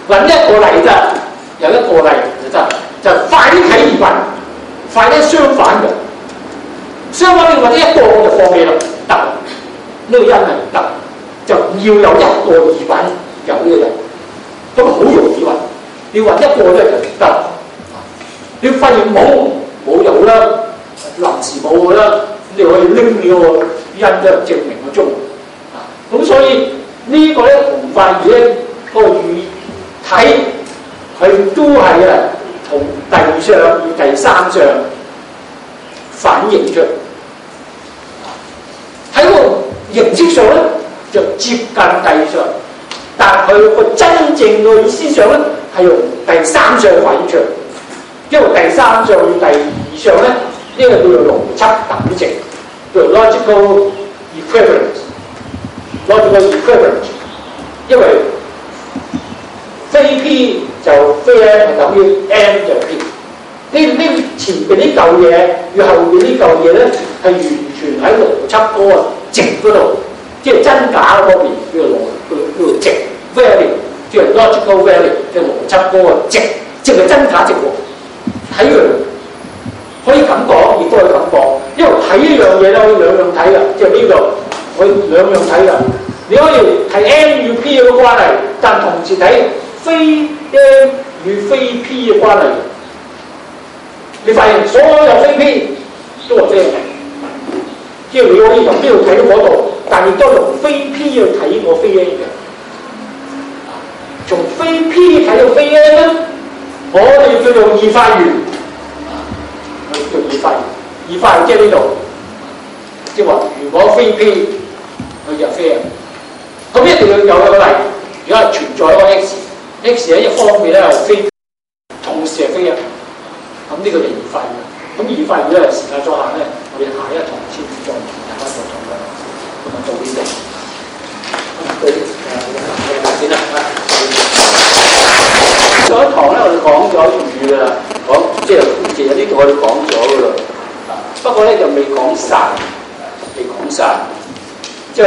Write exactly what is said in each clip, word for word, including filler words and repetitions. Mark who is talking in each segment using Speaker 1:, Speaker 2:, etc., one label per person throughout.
Speaker 1: 揾一個例啫，有一個例就得，就快啲睇二分，快啲相反嘅。相反你揾一個我就放棄啦，得，呢個因係唔得，就要有一個二分有呢個人，咁好容易揾。你揾一個咧就唔得，你發現冇冇有啦，臨時冇嘅啦，你可以拎呢個因咧證明個中。啊，咁所以呢個咧同發現咧個語體佢都係啊同第上與第三上反映出。喺個形式上咧就接近第上，但佢個真正嘅意思上咧係用第三上反映出，因為第三上與第二上咧呢、這個叫做邏輯等值，叫做 logical equivalence。logical equivalence， 因為非 P 就非 M 係等於 M 就 P。呢呢前邊呢嚿嘢與後邊呢嚿嘢咧係完全喺邏輯嗰個值嗰度，即係真假嗰邊叫做叫叫做值 value， 即係 logical value， 即係邏輯嗰個值，即係真假值喎。睇佢可以咁講，亦都可以咁講，因為睇呢樣嘢咧可以兩樣睇㗎，即係呢度可以兩樣睇㗎。你可以睇 M 與 P 嘅關係，但同時睇非 M 與非 P 嘅關係。你發現所有非 P 都係非 M， 即係你可以由呢度睇到嗰度，但亦都用非 P 去睇個非 M 嘅。從非 P 睇到非 M 咧，我哋叫做異化源，我哋叫異化源。異化源即係呢度，即係話如果非 P 佢就非 M， 咁一定要有一個例，如果係存在一個 X，X 喺一方面咧係非，同時係非 M。咁呢個就異化源，咁異化源咧時間所限咧，我哋下一堂先再同大家再講嘅，咁啊做呢啲，對誒先啦。上一堂咧我哋講咗語㗎啦，講即係其實呢度我哋講咗㗎啦，不過咧就未講晒，未講晒，就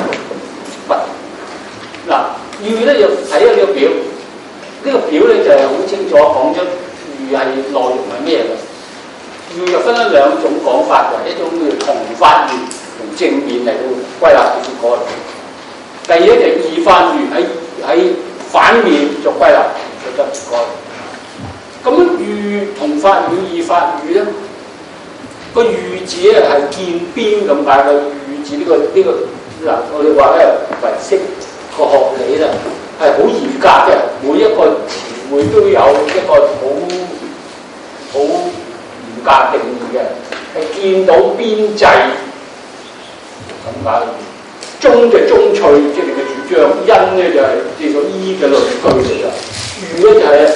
Speaker 1: 嗱語咧就睇下呢個表，呢、這個表咧就係好清楚講咗。語係內容係咩嘅？語就分咗兩種講法嘅，一種叫同發語，同正面嚟到歸納結果。第二咧就異化語，喺喺反面作歸納作得結果。咁語同發語、異化語咧，個語字咧係見邊咁解嘅。語字呢、這個呢、這個嗱，我哋話咧唯識個學理咧係好嚴格嘅，每一個詞彙都有一個好。好嚴格定義嘅，係見到邊際咁解。中就中趣，即係你嘅主張；因咧就係叫做依嘅論據嚟嘅。喻咧就係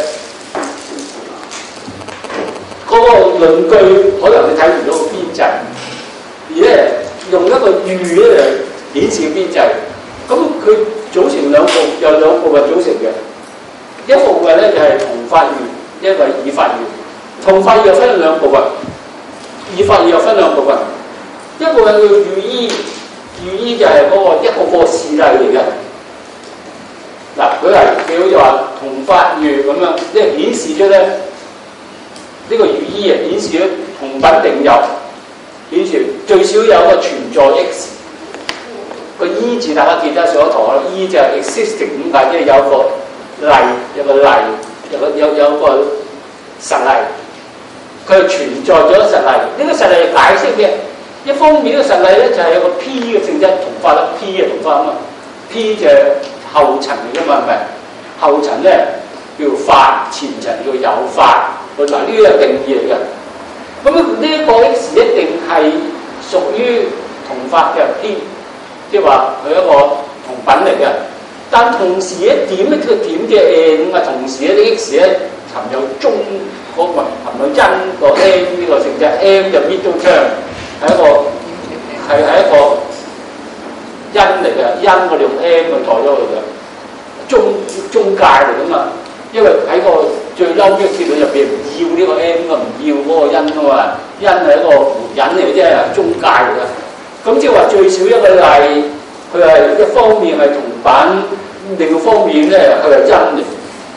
Speaker 1: 嗰個論據，可能你睇唔到個邊際，而咧用一個喻咧嚟顯示邊際。咁佢組成兩部，有兩部分組成嘅。一部分咧就係同發喻，一個係異發喻。同發語又分兩部分，異發語又分兩部分。一部分叫喻依，喻依就係嗰個一個個事例嚟嘅。嗱，佢係佢好似話同發語咁樣，即係顯示出咧呢、這個喻依啊，顯示咗同品定有，顯示最少有一個存在 X。個依字大家記得上一堂啦，依就係 existing 咁解，即係有個例，有個例，有個有有個實例。佢係存在咗實例，呢、這個實例係解釋嘅。一方面呢個實例咧就係、是、有個 P 嘅性質同化啦 ，P 嘅同化啊嘛 ，P 就係後層嚟㗎嘛，係咪？後層咧叫法，前層叫有法。嗱，呢啲係定義嚟嘅。咁呢一個 X 一定係屬於同法嘅 P， 即係話佢一個同品嚟嘅。但同時一點咧，個點嘅誒咁啊，同時咧啲 X 咧含有中。嗰個含有因個 M 呢個性質 ，M 就 middle term 係一個係係一個因嚟嘅，因我哋用 M 去代咗佢嘅中中介嚟㗎嘛。因為喺個最嬲嘅結論入邊唔要呢個 M 啊，唔要嗰個因啊嘛。因係一個引嚟嘅啫，中介嚟嘅。咁即係話最少一個例，佢係一方面係同品，另一方面咧佢係因嚟。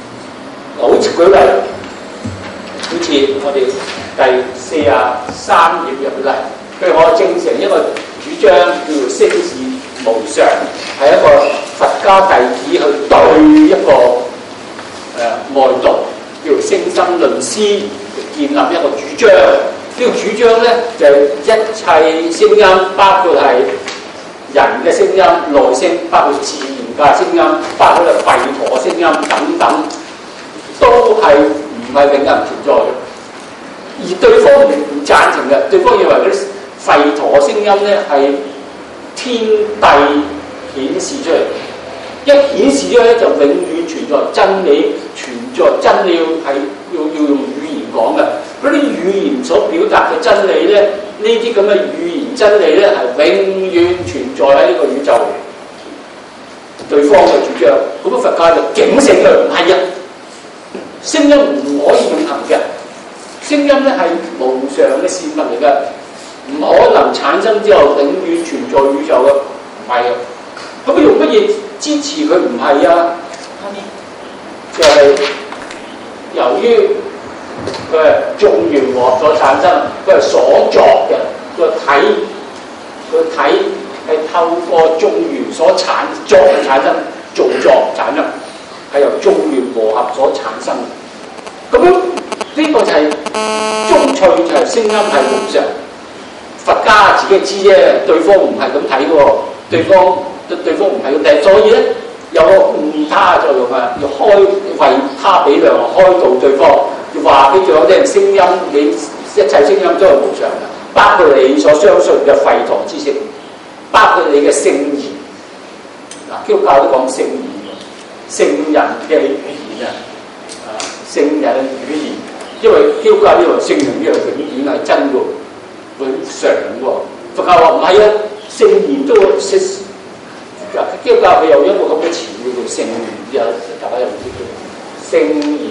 Speaker 1: 好似舉例，好似我哋第四十三頁入嚟，譬如我正成一個主張叫做聖義無常，係一個佛家弟子去對一個誒、呃、外道叫做聖心論師建立一個主張。呢、這個主張咧就係、一切聲音，包括係人嘅聲音、內聲，包括自然界聲音，包括係吠陀聲音等等，都係唔係永恆存在嘅。而對方唔唔贊成嘅，對方認為嗰啲吠陀聲音咧係天帝顯示出嚟，一顯示咗咧就永遠存在，真理存在，真理係要要用語言講嘅。嗰啲語言所表達嘅真理咧，呢啲咁嘅語言真理咧係永遠存在喺呢個宇宙嚟。對方嘅主張，好多佛家就警醒佢，唔係啊，聲音唔可以永恆嘅。聲音咧係無常嘅事物嚟嘅，唔可能產生之後永遠存在宇宙嘅，唔係啊。咁佢用乜嘢支持佢唔係啊？就係、是、由於佢係眾緣和所產生，佢係所作嘅個體，個體係透過眾緣所產作嘅產生，造作產生，係由眾緣和合所產生。咁樣呢、這個就係中趣，就係聲音係無常。佛家自己知啫，對方唔係咁睇嘅喎，對方對對方唔係咁睇，所以咧有個誤他作用啊，要開為他比量，開導對方，要話俾對方聽，聲音你一切聲音都係無常嘅，包括你所相信嘅吠陀知識，包括你嘅聖言。嗱，基督教都講聖言，聖人嘅語言啊。聖人嘅語言，因為基督教呢個聖人呢個永遠係真嘅，永常嘅。佛教話唔係啊，聖言都識。基督教佢有一個咁嘅詞叫做聖言，有大家有冇知道？聖言。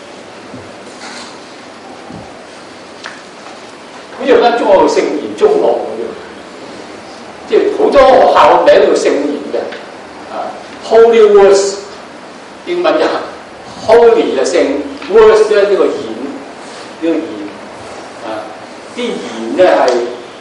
Speaker 1: 咁有間中學叫聖言中學嘅，即係好多學校嘅名叫聖言嘅。啊 ，Holy Words 英文就 Holy 就聖。words 咧呢個言，呢、這個言啊，啲言咧係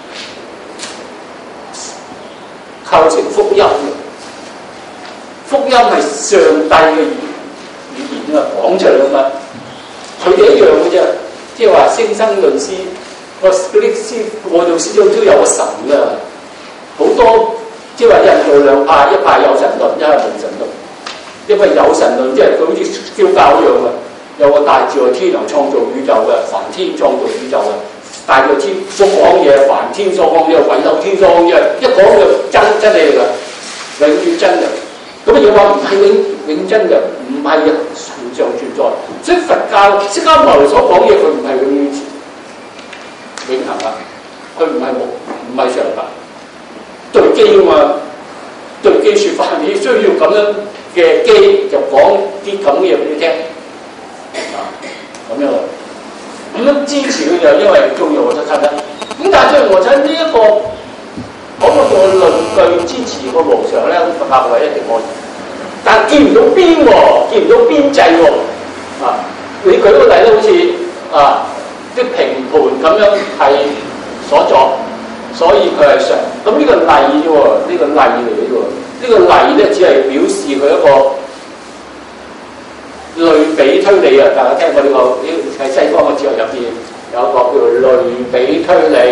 Speaker 1: 構成福音嘅，福音係上帝嘅語語言啊，講出嚟啊嘛，佢哋一樣嘅啫，即係話聖生論師個嗰啲師外道師長都有個神㗎，好多即係話印度兩派，一派有神論，一派無神論，因為有神論即係佢好似基督教一樣嘅。有個大智慧天能創造宇宙嘅，梵天創造宇宙嘅，大個天所講嘢，梵天所講嘢，唯有天所講嘢，一講就真真理嚟㗎，永遠真嘅。咁啊又話唔係永永真嘅，唔係無常存在。所以佛教釋迦牟尼所講嘢，佢唔係永遠永恆啊，佢唔係無唔係常法。對機啊嘛，對機説法，你需要咁樣嘅機就講啲咁嘅嘢俾你聽。咁樣，咁樣支持佢就因為中意我出親啦。咁但係中意我出呢一個講個個論據支持個無常咧，佛教係一定可以。但係見唔到邊喎，見唔到邊際喎。啊，你舉個例咧，好似啊啲平盤咁樣係所作，所以佢係常。咁呢個例啫喎，呢、這個例嚟嘅喎，呢、這個例咧只係表示佢一個。類比推理啊！大家聽過呢、這個？呢喺西方嘅哲學入邊有一個叫做類比推理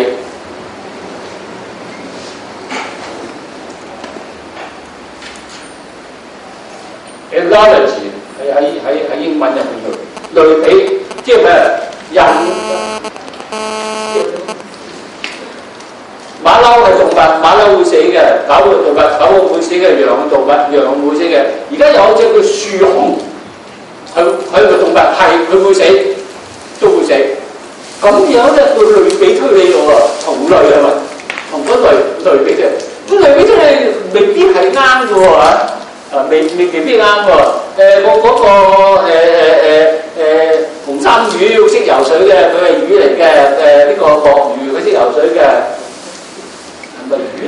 Speaker 1: （analogy） 喺喺喺喺英文入邊度類比，即係咩？人馬騮係動物，馬騮會死嘅；狗係動物，狗會死嘅；羊係動物，羊會死嘅。而家有隻叫樹熊。佢佢個動物係佢會死，都會死。咁樣咧，佢類比推理到喎，同類係咪？同嗰類類比嘅，咁類比推理未必係啱嘅喎嚇，啊未未未必啱喎。誒個嗰個誒誒誒誒紅衫魚識游水嘅，佢係魚嚟嘅。誒呢個鱷魚佢識游水嘅，係咪魚？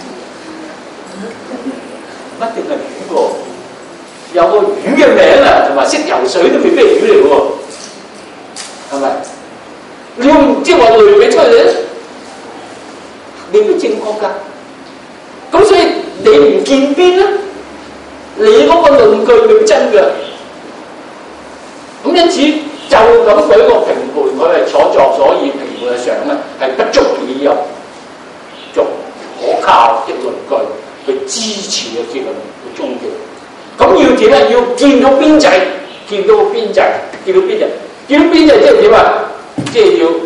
Speaker 1: 唔一定係魚喎。有個魚嘅名啊，同咪？識游水都未必係魚嚟喎，係咪？你唔即係話類比出嚟咧，未必正確㗎。咁所以你唔見邊咧，你嗰個論據未必真㗎。咁因此就咁舉個評判，佢係所作所以評判嘅上咧，係不足以有足可靠的論據去支持嘅結論嘅終極。咁要點咧？要見到邊際，見到邊際，見到邊際，見到邊際即係點啊？即係要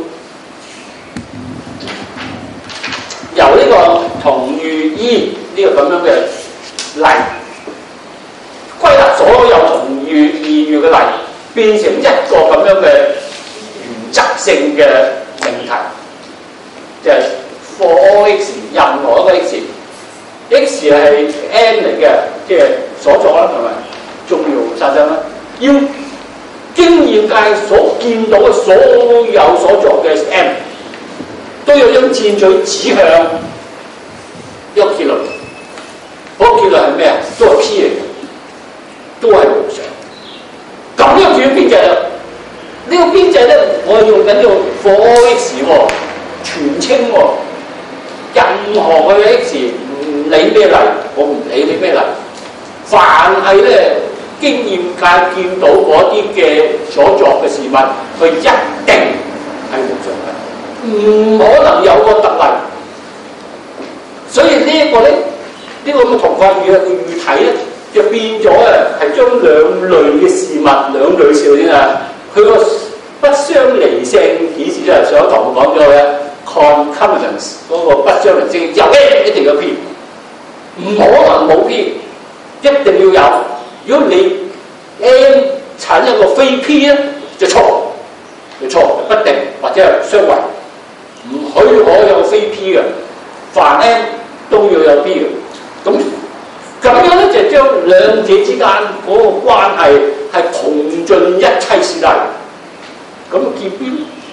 Speaker 1: 由呢個同寓意呢個咁樣嘅例，歸納所有同寓異寓嘅例，變成一個咁樣嘅原則性嘅命題，就係、是、for all x 任何一個 x，x 係 n 嚟嘅，即係所作啦，係咪？重要殺傷啦，要經驗界所見到嘅所有所作嘅 m， 都有張箭嘴指向一個結論。嗰、那個結論係咩啊？都係 P 嚟嘅，都係無常。咁樣叫邊際啦？呢、這個邊際咧，我用緊呢個 for all x 喎，全稱喎，任何嘅 x 唔理咩例，我唔理你咩例，凡係咧。經驗界見到嗰啲嘅所作嘅事物，佢一定係無常嘅，唔可能有個特例。所以呢一個咧，呢個咁嘅同化語嘅語體咧，就變咗啊，係將兩類嘅事物，兩類事物先啊，佢個不相離性顯示出嚟。上一堂我講咗嘅 concomitance 嗰個不相離性，有 A 一定有 P， 唔可能冇 P， 一定要有。如果你 M 產一個非 P 咧，就錯，就錯，不定或者係相違，唔許可有非 P 嘅，凡 M 都要有 P 嘅。咁咁樣咧就將兩者之間嗰個關係係窮盡一切事例。咁見邊？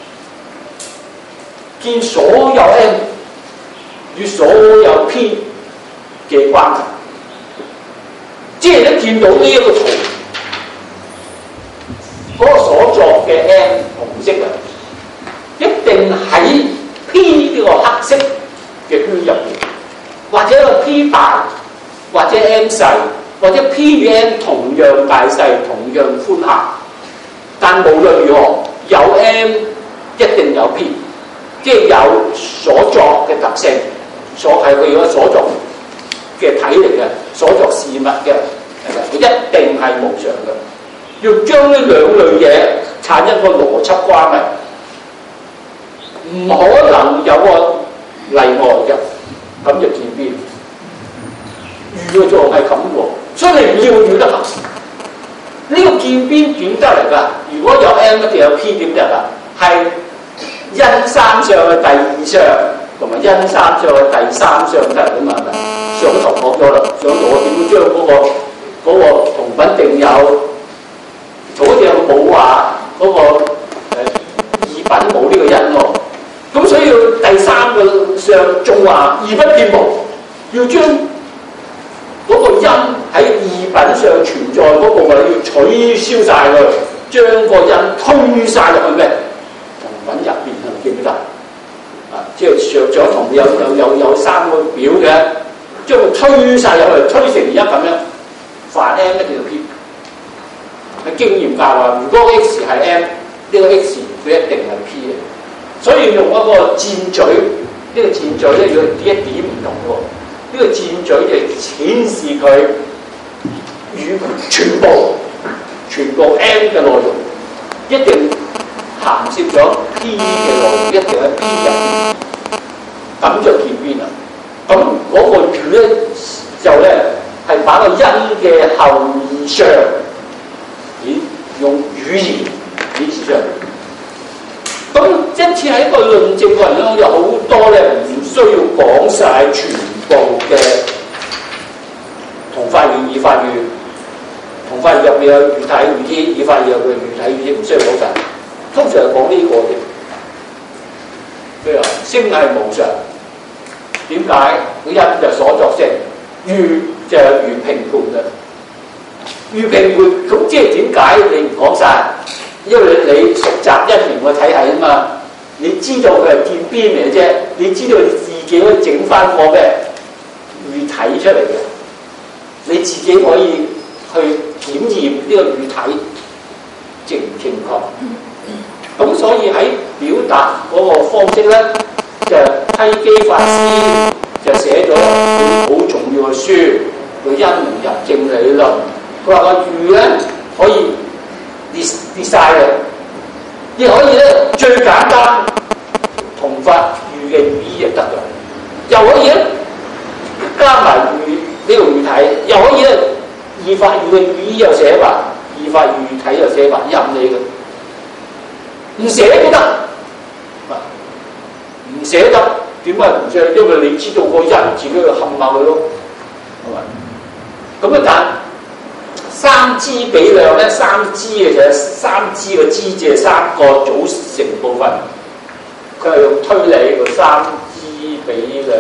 Speaker 1: 見所有 M 與所有 P 嘅關係。即係咧見到呢一個圖，嗰、那個所作嘅 M 紅色啊，一定喺 P 呢個黑色嘅圈入邊，或者個 P 大，或者 M 細，或者 P 與 M 同樣大細，同樣寬狹。但無論如何，有 M 一定有 P， 即係有所作嘅特性，所係佢嗰個所作嘅體嚟嘅，所作事物嘅，係咪？佢一定係無常嘅。要將呢兩類嘢產生一個邏輯關係，唔可能有個例外嘅，咁就見邊？預嘅作用係咁喎，所以你唔要預得行。呢、這個見邊點得嚟㗎？如果有 M 一定有 P 點得㗎？係因三相嘅第二相。同埋因三相嘅第三相得嚟㗎嘛？係咪？上堂講咗啦，上堂我點樣將嗰、那個嗰、那個同品定有，好似冇話嗰個誒異品冇呢個因喎。咁所以要第三個相仲話異不變無，要將嗰個因喺異品上存在嗰部分要取消晒佢，將個因推晒入去咩？同品入邊啊，記唔記得？即係上上堂有有有有三個表嘅，將佢推晒入去，推成而家咁樣，凡 M 一定要 P。喺經驗界話，如果 X 係 M， 呢個 X 佢一定係 P 嘅。所以用一個箭嘴，呢、這個箭嘴咧要點一點唔同喎。呢、這個箭嘴就顯示佢與全部全部 M 嘅內容一定涵涉咗 P 嘅內容，一定喺 P 入邊，咁就見邊啦。咁嗰個語咧就咧係把個因嘅後二相，以用語言顯示出嚟。咁因此喺一個論證過程中，有好多咧唔需要講晒全部嘅同化語、異化語。同化語入邊有語體語義，異化語有個語體語義，唔需要講晒。通常係講呢個嘅，譬如話聲係無常，點解？個因就所作聲，語就係語評判嘅。 預評會咁即係點解你唔講晒？因為你你熟習一年個體系啊嘛，你知道佢係見邊嚟啫，你知道你自己可以整翻個咩預體出嚟嘅，你自己可以去檢驗呢個預體正唔正確。咁所以喺表達嗰個方式咧，就梯基法師就寫咗一本好重要嘅書，叫因明入正理論。佢話個預咧可以跌跌曬嘅，亦可以咧最簡單同法預嘅語意就得㗎，又可以咧加埋預呢個預體，又可以咧二法預嘅語意又寫埋，二法預體又寫埋，任你嘅。唔寫都得，唔寫得點解唔寫？因為你知道個人自己去冚下佢咯，係咪？咁啊，但三支比量咧，三支嘅就係三支嘅支即係三個組成部分，佢係用推理個三支比量，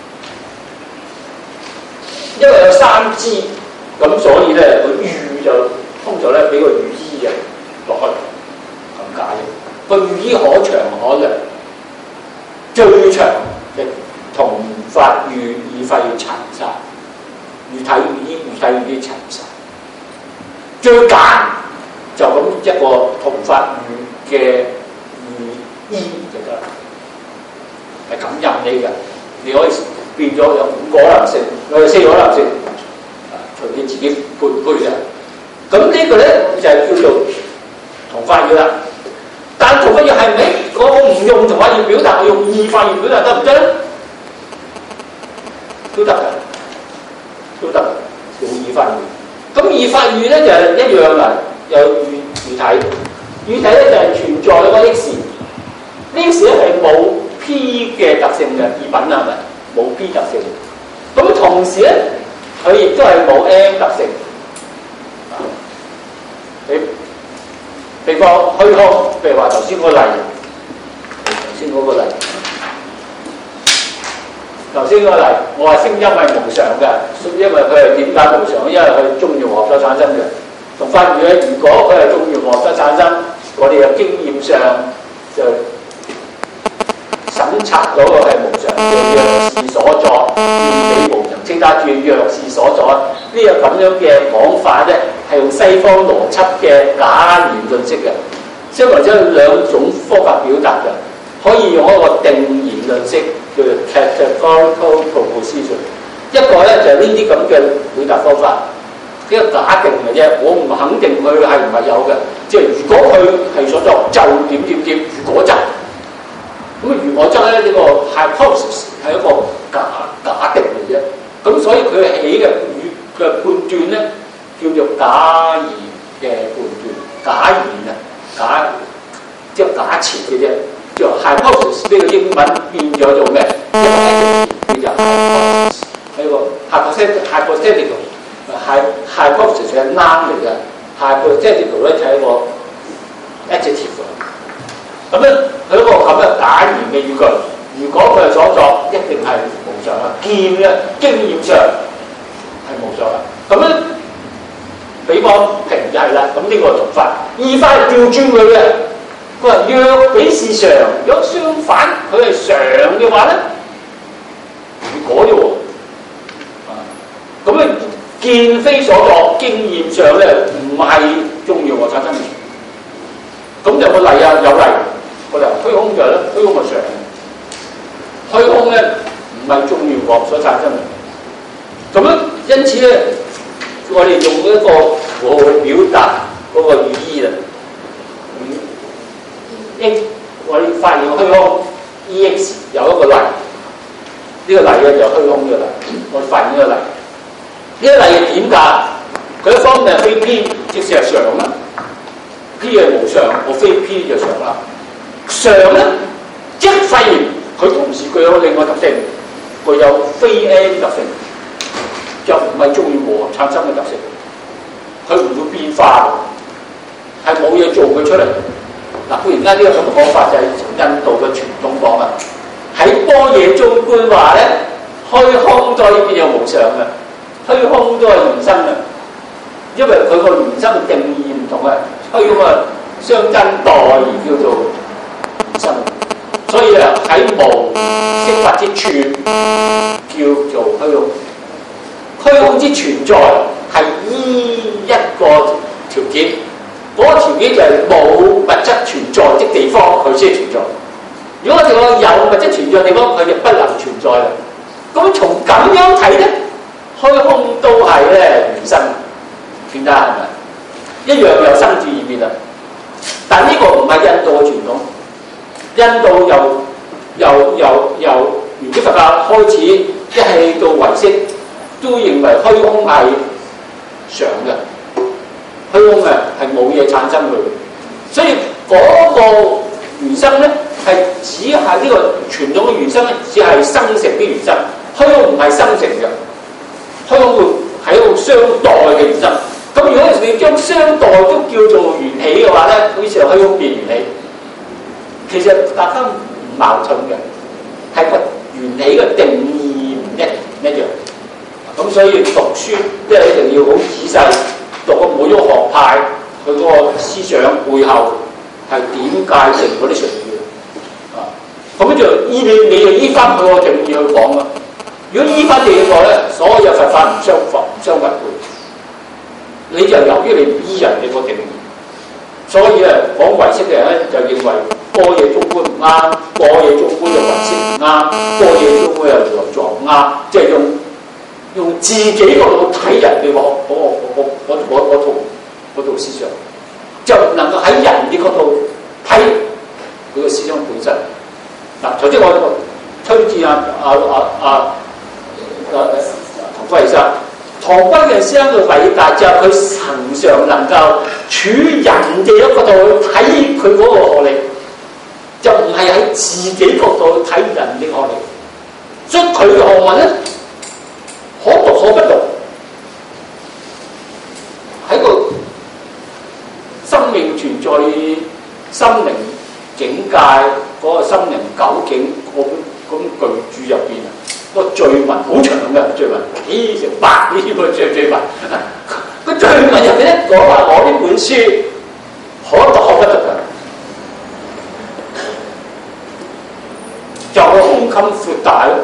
Speaker 1: 因為有三支，咁所以咧個預就通常咧俾個語意嘅落去咁解。個語意可長可量，最長嘅同法預二法要齊晒，預體語意預體語意齊晒。最簡就咁一個同法預嘅語意就得啦，係咁任你嘅，你可以變咗有五個可能性，有四個可能性，隨你自己配唔配啫。咁呢個咧就係叫做同法預啦。但同法預係咪我唔用同法預表達，我用二法預表達得唔得咧？都得嘅，都得，用二法預。咁二法預咧就係一樣啦，有預預體，預體咧就係存在嗰個 x， 呢 x 咧係冇 p 嘅特性嘅二品係咪？冇 p 特性。咁同時咧，佢亦都係冇 m 特性。你譬如講虛空，譬如話頭先嗰個例，頭先嗰個例，頭先嗰個例，我話聲音係無常嘅，因為佢係點解無常？因為佢係眾緣和合所產生嘅。同法預咧，如果佢係眾緣和合所產生，我哋嘅經驗上就審查嗰個係無常，叫若是所作，願彼無常，稱他住若是所作。呢個咁樣嘅講法咧，係用西方邏輯嘅假言論式嘅，即係或者兩種方法表達嘅。可以用一個定言論式，叫做 categorical proposition。一個咧就係呢啲咁嘅表達方法，呢個假定嘅啫，我唔肯定佢係唔係有嘅。即係如果佢係所作，就點點點，如果就咁啊，如果則咧呢個 hypothesis 係一個假假定嘅啫。咁所以佢起嘅語嘅判斷咧，叫做假言嘅判斷，假言啊，假即係假設嘅啫。叫 hypothesis 呢個英文變咗做咩？一個 adjective 叫做 hypothesis，係個 hypothetical hypothesis 係 noun 嚟嘅 hypothetical 咧就係一個 adjective。咁咧佢一個咁嘅假言嘅語句，如果佢係所作，一定係無常啦。見嘅經驗上係無常啦。咁咧比方平就係啦。咁呢個同法，二法係調轉佢嘅。佢話若彼是常，若相反佢係常嘅話咧，如果啫喎，咁咧見非所作，經驗上咧唔係眾緣和合產生嘅。咁就個例啊，有例個例虛空就係咧，虛空係常，虛空咧唔係眾緣和合所產生嘅。咁樣因此咧，我哋用一個符號去表達嗰個語意啦。X 我哋發現個虛空 E X 有一個例，呢、這個例咧就虛空嘅例，我哋發現呢個例。呢、這個例係點㗎？佢一方面係非 P， 即使係常啦 ，P 係無常，我非 P 就常啦。常咧，即係發現佢同時具有另外特性，具有非 M 特性，就唔係眾緣和合產生嘅特性，佢唔會變化，係冇嘢做佢出嚟。嗱，固然間呢個咁嘅講法就係從印度嘅傳統講啊，喺般若中觀話咧，虛空都可以變有無常嘅，虛空都係原生嘅。 因為佢個原生嘅定義唔同啊，虛空啊相爭代而叫做原生，所以啊喺無色法之處叫做虛空。虛空之存在係依一個條件，嗰、那個條件就係冇物質存在的地方佢先存在。如果我哋講有物質存在的地方，佢就不能存在啦。咁從咁樣睇咧，虛空都係咧原生，點解係咪？一樣有生住異滅啦。但呢個唔係印度嘅傳統，印度由由由由原始佛教開始，一氣到唯識，都認為虛空係常嘅，虛空啊係冇嘢產生佢，所以嗰個原生咧係只係呢、這個傳統嘅原生咧，只係生成啲原生，虛空唔係生成嘅，虛空會係一個相待嘅原生。咁如果你將相待都叫做緣起嘅話咧，於是虛空變緣起。其實大家唔矛盾嘅，係個緣起嘅定義唔一唔一樣。咁所以讀書即係一定要好仔細讀個每一個學派佢嗰個思想背後係點界定嗰啲術語啊。咁就依你你就依翻佢個定義去講啊。如果依翻定義講咧，所有佛法唔相符唔相違背。你就由於你唔依人哋個定義，所以啊講唯識嘅人咧就認為般若中觀唔啱，般若中觀就唯識唔啱，般若中觀又如來藏唔啱，即係用用自己嗰度睇人哋個嗰個嗰嗰嗰套嗰套思想，就唔能夠喺人哋嗰度睇佢個思想本身。嗱，頭先我推薦啊啊啊啊啊唐歸生。唐歸嘅師兄嘅偉大就係佢恆常能夠處人哋嘅角度去睇佢嗰個學歷，就唔係喺自己角度去睇人哋學歷。所以佢嘅學問咧，可讀可不讀，喺個生命存在心靈境界嗰、那個心靈究竟嗰本巨著入邊啊！個序文好長嘅序文，咦成百呢個序序文。個序文入邊咧講話我呢本書可讀可不讀嘅，就個胸襟闊大咯。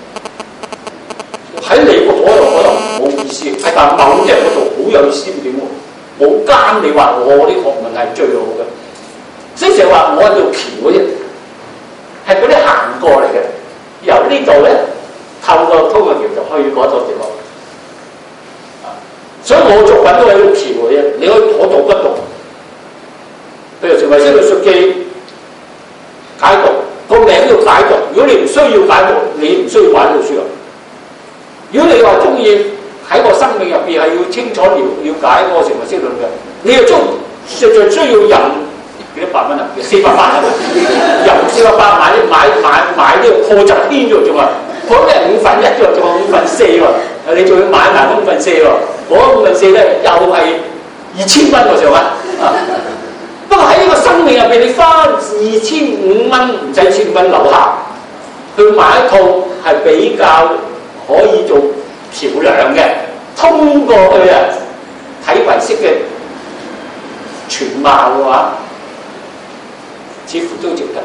Speaker 1: 喺你個度可能冇意思，係但某隻嗰度好有意思點喎？冇監你話我啲學問係最好嘅，所以成日話我喺度橋嘅啫，係嗰啲行過嚟嘅，由呢度咧。透過通過橋就去嗰度地方，啊！所以我作品都喺度橋嘅啫，你可以可讀不讀。譬如成為《釋律述記》解讀，個名要解讀。如果你唔需要解讀，你唔需要買呢套書啊。如果你話中意喺個生命入邊係要清楚了了解個成為釋論嘅，你又中實在需要人幾多百蚊啊？四百八啊！由四百八買買買買呢個破集編咗仲啊！嗰啲係五分一喎，仲有五分四喎，你仲要買埋五分四喎，嗰五分四咧又係二千蚊喎，上下啊！不過喺呢個生命入邊，你花二千五蚊唔使千蚊樓下去買一套係比較可以做橋梁嘅，通過去啊睇唯識嘅全貌嘅話，似乎都值得。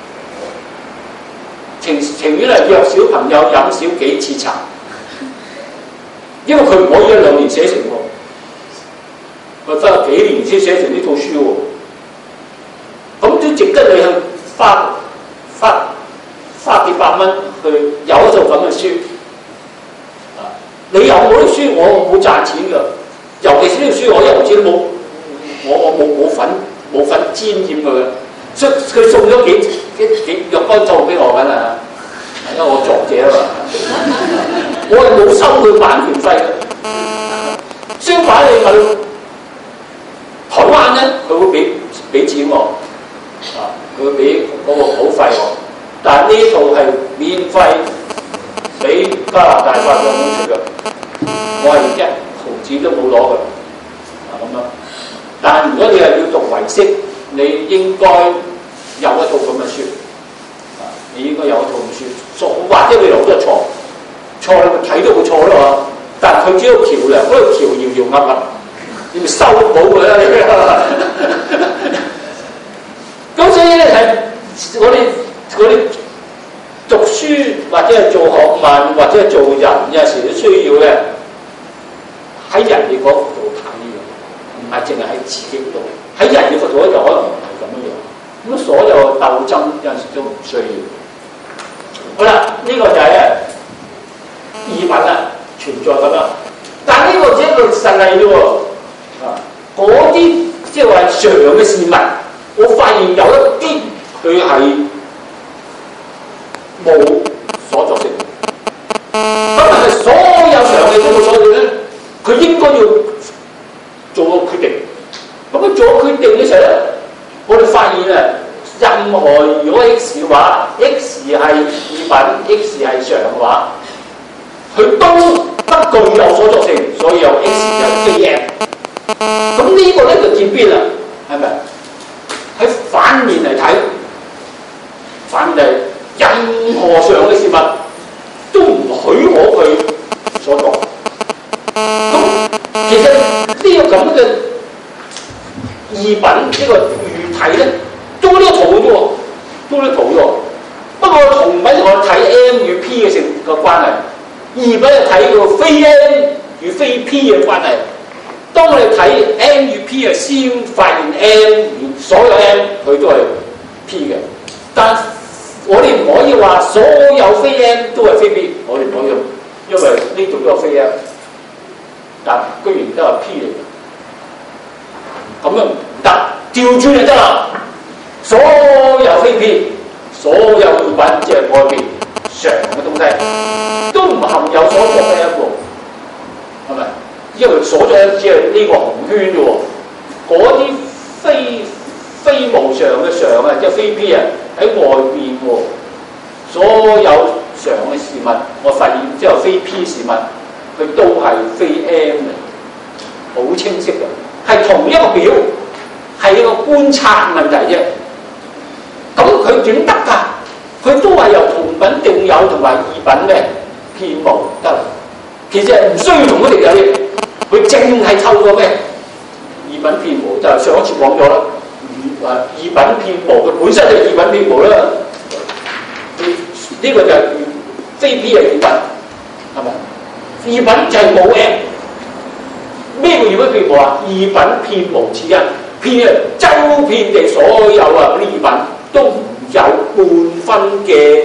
Speaker 1: 情情願係約小朋友飲少幾次茶，因為佢唔可以一兩年寫成喎，佢得幾年先寫成呢套書喎，咁都值得你去花花花幾百蚊去有一套咁嘅書。啊，你有冇啲書？我冇賺錢㗎，尤其是呢套書我一毫錢都冇，我我冇冇份冇份沾染佢嘅。所以佢送咗幾幾幾若干套俾我緊啊，因為我作者啊嘛，我係冇收佢版權費嘅。相反你去台灣咧，佢會俾俾錢我，啊，佢會俾嗰個稿費我，但係呢套係免費俾加拿大法國出嘅，我係一毫子都冇攞嘅，啊咁樣。但係如果你係要讀唯識，你應該有一套咁嘅書，啊！你應該有一套咁嘅書，或者你有好多錯，錯你咪睇到個錯咯。但係佢只有橋梁，嗰條橋搖搖噏噏， 你咪修補佢啦！咁所以咧係我哋我哋讀書或者係做學問或者係做人，有陣時都需要咧喺人哋嗰度睇嘅，唔係淨係喺自己度。喺人哋嗰度咧就可能唔係咁樣樣。咁所有鬥爭有陣時都唔需要。好啦，呢、這個就係咧異品啦，存在咁樣。但係呢個只係一個實例啫喎。啊，嗰啲即係話常嘅事物，我發現有一啲佢係冇所作性。咁係咪所有常嘅都冇所作咧？佢應該要做個決定。咁樣做決定嘅時候咧，我哋發現啊，任何如果 X 嘅話 ，X 係異品 ，X 係常嘅話，佢都不具有所作性，所以有 X 就非 M。咁呢個咧就見邊啦？係咪？喺反面嚟睇，反面係任何常嘅事物都唔許可佢所作。咁其實呢個咁嘅異品呢個喻體咧，都呢個圖嘅啫喎，都呢個圖嘅喎。不過同品我睇 M 與 P 嘅成個關係，異品係睇個非 M 與非 P 嘅關係。當我哋睇 M 與 P 係先發現 M， 所有 M 佢都係 P 嘅。但我哋唔可以話所有非 M 都係非 P， 我哋唔可以，因為呢度都有非 M， 但居然都係 P 嚟嘅。咁樣唔得，調轉就得啦。所有非 P， 所有異品即係外邊常嘅東西，都唔含有所作嘅一個，係咪？因為所作只係呢個紅圈啫喎。嗰啲非非無常嘅常啊，即係非 P 啊，喺外邊喎。所有常嘅事物，我發現之後非 P 事物，佢都係非 M 嚟，好清晰嘅。係同一個表，係一個觀察問題啫。咁佢點得㗎？佢都係由同品定有同埋異品嘅遍無得。其實唔需要同嗰條有嘢，佢淨係透過咩異品遍無，就係上一次講咗啦。異啊異品遍無，佢本身就係異品遍無啦。呢、這個就係非 P 嘅異品，係咪？異品就係冇 M。咩叫異品遍無啊？異品遍無此因，遍啊周遍地所有啊嗰啲異品都唔有半分嘅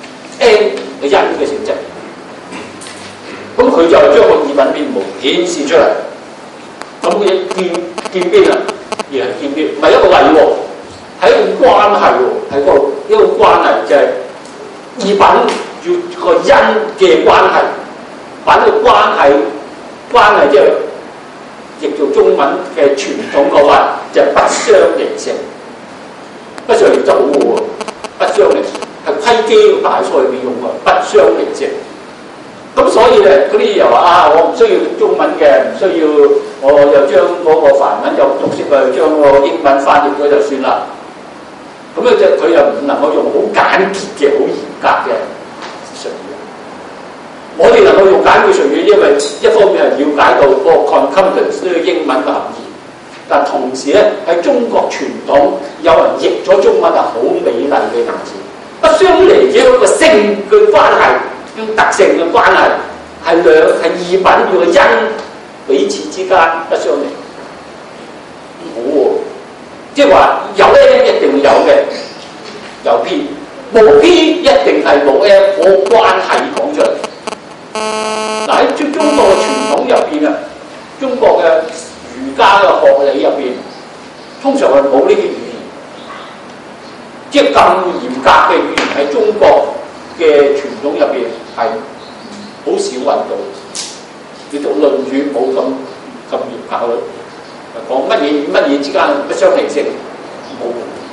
Speaker 1: M 嘅因嘅性質。咁佢就將個異品遍無顯示出嚟。咁佢見見邊啊？而係見邊？唔係一個例喎，係一個關係喎，係一個一個關係，就係異品與個因嘅關係。把呢個關係關係即係。譯做中文嘅傳統講法就係不相離性，不相離就好喎，不相離係規基大賽裏面用嘅不相離性。咁所以咧，嗰啲又話啊，我唔需要讀中文嘅，唔需要，我又將嗰個梵文有讀識嘅，將個英文翻譯咗就算啦。咁咧就佢又唔能夠用好簡潔嘅、好嚴格嘅術語。我哋能夠用簡潔術語，因為一方面係了解到嗰個 concordance 呢個英文嘅含義，但同時咧喺中國傳統有人譯咗中文係好美麗嘅文字，不相離嘅一個性嘅關係，用特性嘅關係係兩係異品與個因彼此之間不相離，好喎，即係話有 M 一定有嘅，有 P， 冇 P 一定係冇 M， 冇關係講出嚟。嗱喺中中國嘅傳統入邊啊，中國嘅儒家嘅學理入邊，通常係冇呢啲語言，即係咁嚴格嘅語言喺中國嘅傳統入邊係好少揾到。你讀《論語》冇咁咁嚴格咯，講乜嘢與乜嘢之間不相離性，冇。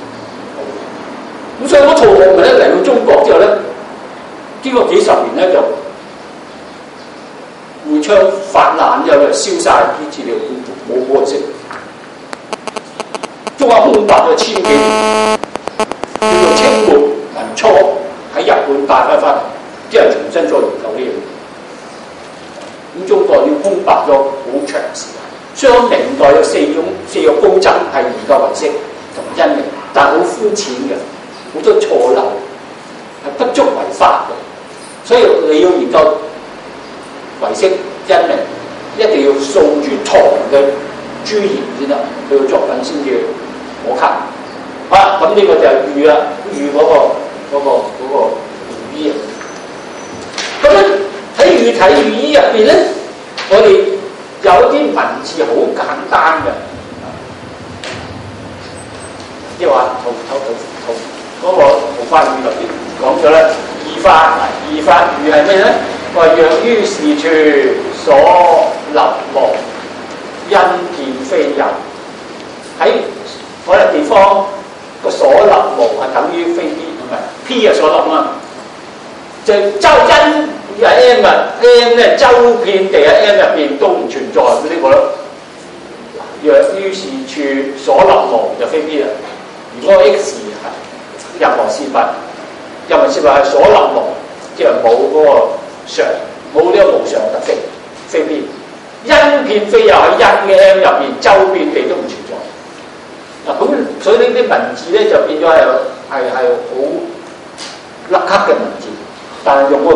Speaker 1: 咁所以嗰套學問咧嚟到中國之後咧，經過幾十年咧就。會槍發爛之後就燒晒啲資料，冇冇人識。中國空白咗千幾年，叫做清末民初喺日本帶翻翻嚟，啲人重新再研究呢樣嘢。咁中國要空白咗好長時間。 所以明代有四種四個高僧係研究唯識同因明，但係好膚淺嘅，好多錯漏，係不足為法嘅。所以你要研究唯識因明，一定要掃住唐嘅諸言先得，佢嘅作品先至可靠。好啦，咁呢個就係喻啦，喻嗰個嗰、嗰個嗰、嗰個寓意啊。咁咧喺喻體寓意入邊咧，我哋有啲文字好簡單嘅，即係話同同同同嗰個桃花語入邊講咗咧，二法二法喻係咩咧？話若於是處所立無，因見非有。喺嗰個地方個所立無係等於非 P， 唔係 P 係所立啊，就周因係 M 啊 ，M 咧周遍地喺 M 入邊都唔存在嘅呢個咯。若於是處所立無就非 P 啦。如果 X 係任何事物，任何事物係所立無，即係冇嗰個常，冇呢個無常特性，非 P。因遍非有喺因嘅 M 入邊，周遍地都唔存在。嗱咁，所以呢啲文字咧就變咗係係係好甩咳嘅文字，但係用個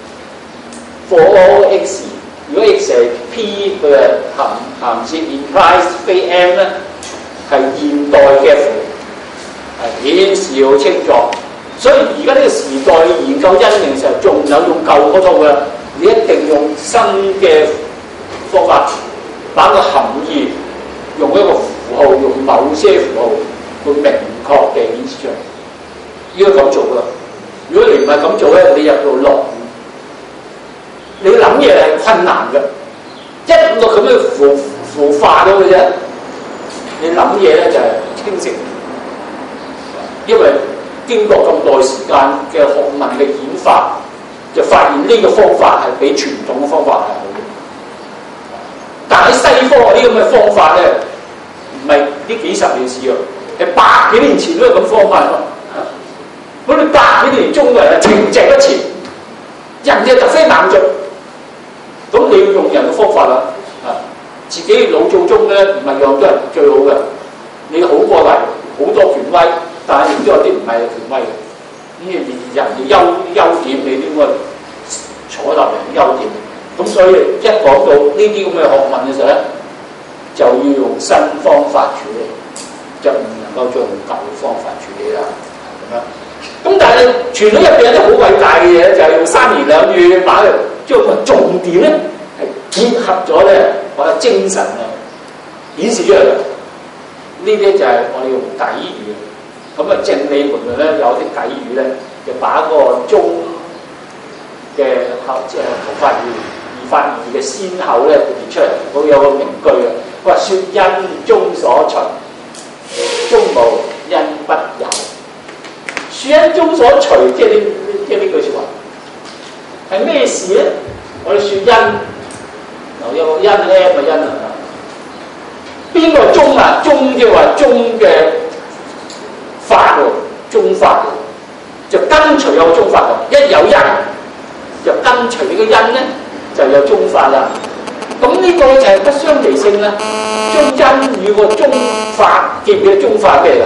Speaker 1: for X， 如果 X 係 P， 佢係含含涉 implies 非 M 咧，係現代嘅符，係顯示好清楚。所以而家呢個時代研究因明嘅時候，仲有用舊嗰套嘅，你一定用新嘅方法，把個含義用一個符號，用某些符號去明確地顯示出嚟，應該咁做㗎。如果你唔係咁做咧，你入到落，你諗嘢係困難嘅，一個咁樣符符化咗嘅啫。你諗嘢咧就係清晰，因為經過咁耐時間嘅學問嘅演化，就發現呢個方法係比傳統嘅方法係好嘅。但喺西方呢咁嘅方法咧，唔係呢幾十年事啊，係百幾年前都係咁方法咯。咁你百幾年中國人係停滯不前，人嘅突飛猛進，咁你要用人嘅方法啦。啊，自己老祖宗咧唔係樣都係最好嘅，你好過嚟好多權威，但係亦都有啲唔係權威嘅。咁人嘅優優點，你應該採納人嘅優點。咁所以一講到呢啲咁嘅學問嘅時候咧，就要用新方法處理，就唔能夠再用舊方法處理啦。咁樣。咁但係傳統入邊有啲好偉大嘅嘢，就係、是、用三言兩語把佢將個重點咧係結合咗咧，或者精神啊顯示出嚟。呢啲就係我哋用偈語。咁啊正理門論咧有啲偈語咧，就把嗰個中嘅後即係桃花語、二法語嘅先後咧列出嚟。好有個名句啊，佢話說因中所隨，中無因不有。說因中所隨，即係呢即係呢句説話係咩事咧？我哋說因，嗱有個因咧，個因啊，邊個中啊？中即係話中嘅法喎，中法喎，就跟隨有個中法喎。一有因就跟隨呢個因咧，就有中法啦。咁呢個就係不相離性啦。將因與個中法，記唔記得中法咩嚟㗎？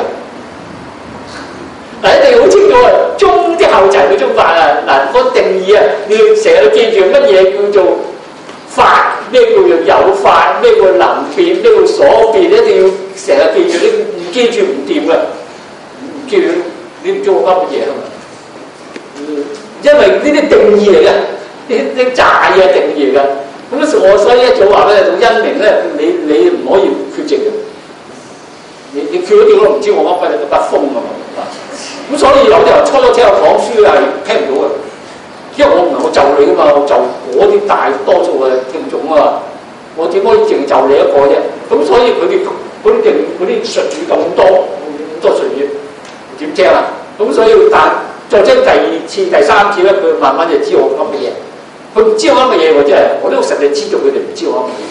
Speaker 1: 嗱，一定好清楚啊！中啲後就係個中法啊！嗱，個定義啊，你要成日都記住乜嘢叫做法，咩叫做有法，咩叫能變，咩叫所變，一定要成日記住，你唔記住唔掂㗎，唔記住你唔知我噏乜嘢啊嘛？因為呢啲定義嚟嘅，呢啲炸嘢定義嚟㗎。咁我所以一早話咧，做因明咧，你你唔可以缺席嘅，你你缺咗啲都唔知我噏乜嘢，就得風㗎嘛。咁所以有啲人初初聽我講書係聽唔到嘅，因為我唔係我就你噶嘛，我就嗰啲大多數嘅聽眾啊嘛，我點可以淨就你一個啫？咁所以佢哋嗰啲定嗰啲術語咁多咁多術語點聽啊？咁所以但再聽第二次、第三次咧，佢慢慢就知我噏乜嘢。佢唔知我噏乜嘢，我真係我都實際知道佢哋唔知我噏乜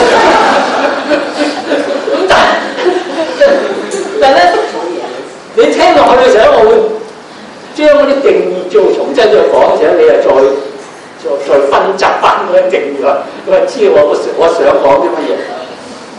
Speaker 1: 嘢。咁但但咧。你聽落去嘅時候，我會將嗰啲定義做重新再講嘅時候，你又再再再分集翻嗰啲定義啦，咁啊知道我我想講啲乜嘢。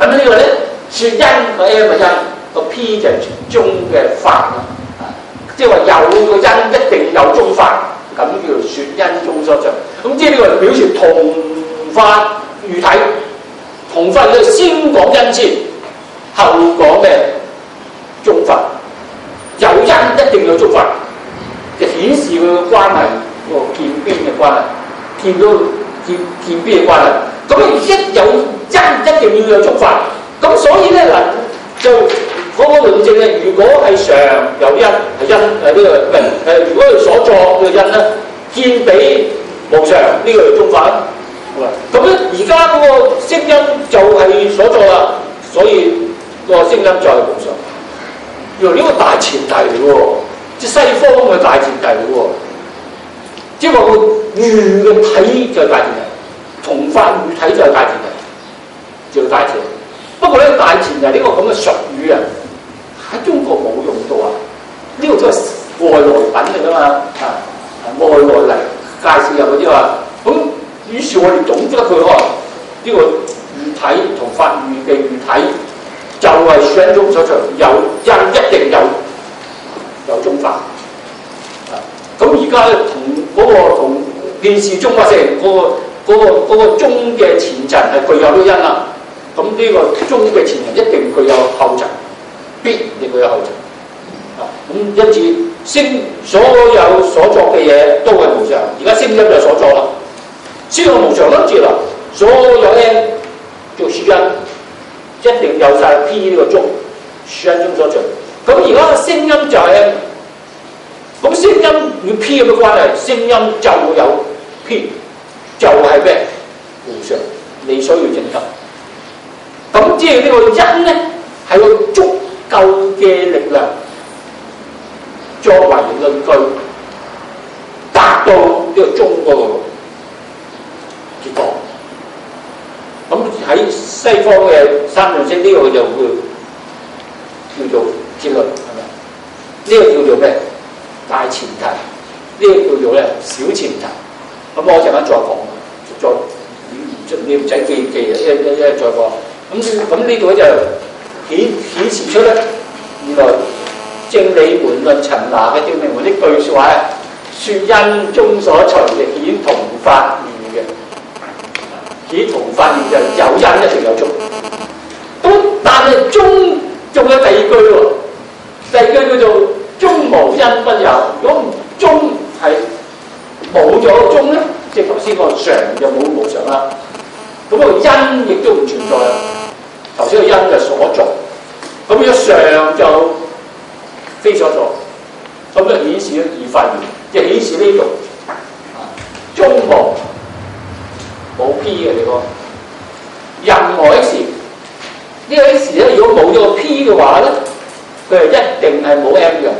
Speaker 1: 咁呢個咧，說因個 M 嘅因，個 P 就係中嘅法啊，即係話有個因一定有中法，咁叫做說因中所著。咁即係呢個表示同法喻體，同法佢先講因先，後講咩中法，有因一定有中法，就顯示佢嘅關係，個見邊嘅關係，見到見見邊嘅關係。咁一有因一定要有中法，咁所以咧嗱就嗰、那個論證咧，如果係常有因係因誒呢、這個唔係誒，如果係所作嘅因咧，見比無常呢、這個係中法。咁咧而家嗰個聲音就係所作啦，所以個聲音就係無常。原來呢個大前提嚟喎，即係西方嘅大前提嚟喎，即係話個喻嘅體就係大前提。同法喻體就係大前提，就大前提。不過咧，大前提呢個咁嘅術語啊，喺中國冇用到啊。呢、這個都係外來品嚟㗎嘛，啊，外來嚟介紹入嗰啲話。咁於是我哋總之佢話呢個喻體同法喻嘅喻體，就係說因中所著，有因一定有有中法。啊，咁而家咧同嗰個同電視中法成嗰個。嗰、那個嗰、那個中嘅前塵係具有呢個因啦，咁呢個中嘅前塵一定具有後塵，必亦具有後塵。啊，咁因此聲所有所作嘅嘢都係無常，而家聲音就係所作啦。先有無常跟住啦，所有 N 做說因，一定有晒 P 呢個中，說因中所著。咁而家聲音就係 N， 咁聲音與 P 有咩關係？聲音就會有 P。就係咩無常，你需要證得。咁即係呢個因咧，係個足夠嘅力量作為論據，達到呢個中嗰個結果。咁喺西方嘅三樣式呢個就會叫做結論，係咪？呢、這個叫做咩？大前提，呢、這個叫做咧小前提。咁我陣間再講，再你唔使記記啊，一一一再講。咁咁呢度咧就顯顯示出咧，原來正理門論陳那嘅證明門呢句説話咧，說因中所隨嘅顯同法喻嘅，顯同法喻就有因一定有中。咁但係中仲有第二句喎，第二句叫做中無因不有。如果中係冇咗中咧，即係頭先個常就冇無常啦。咁個因亦都唔存在啦。頭先個因就所作，咁如果常就非所作，咁就顯示咗二法緣，即係顯示呢度中無冇 P 嘅地方。任何 X 呢個 X 咧，如果冇咗個 P 嘅話咧，佢係一定係冇 M 嘅。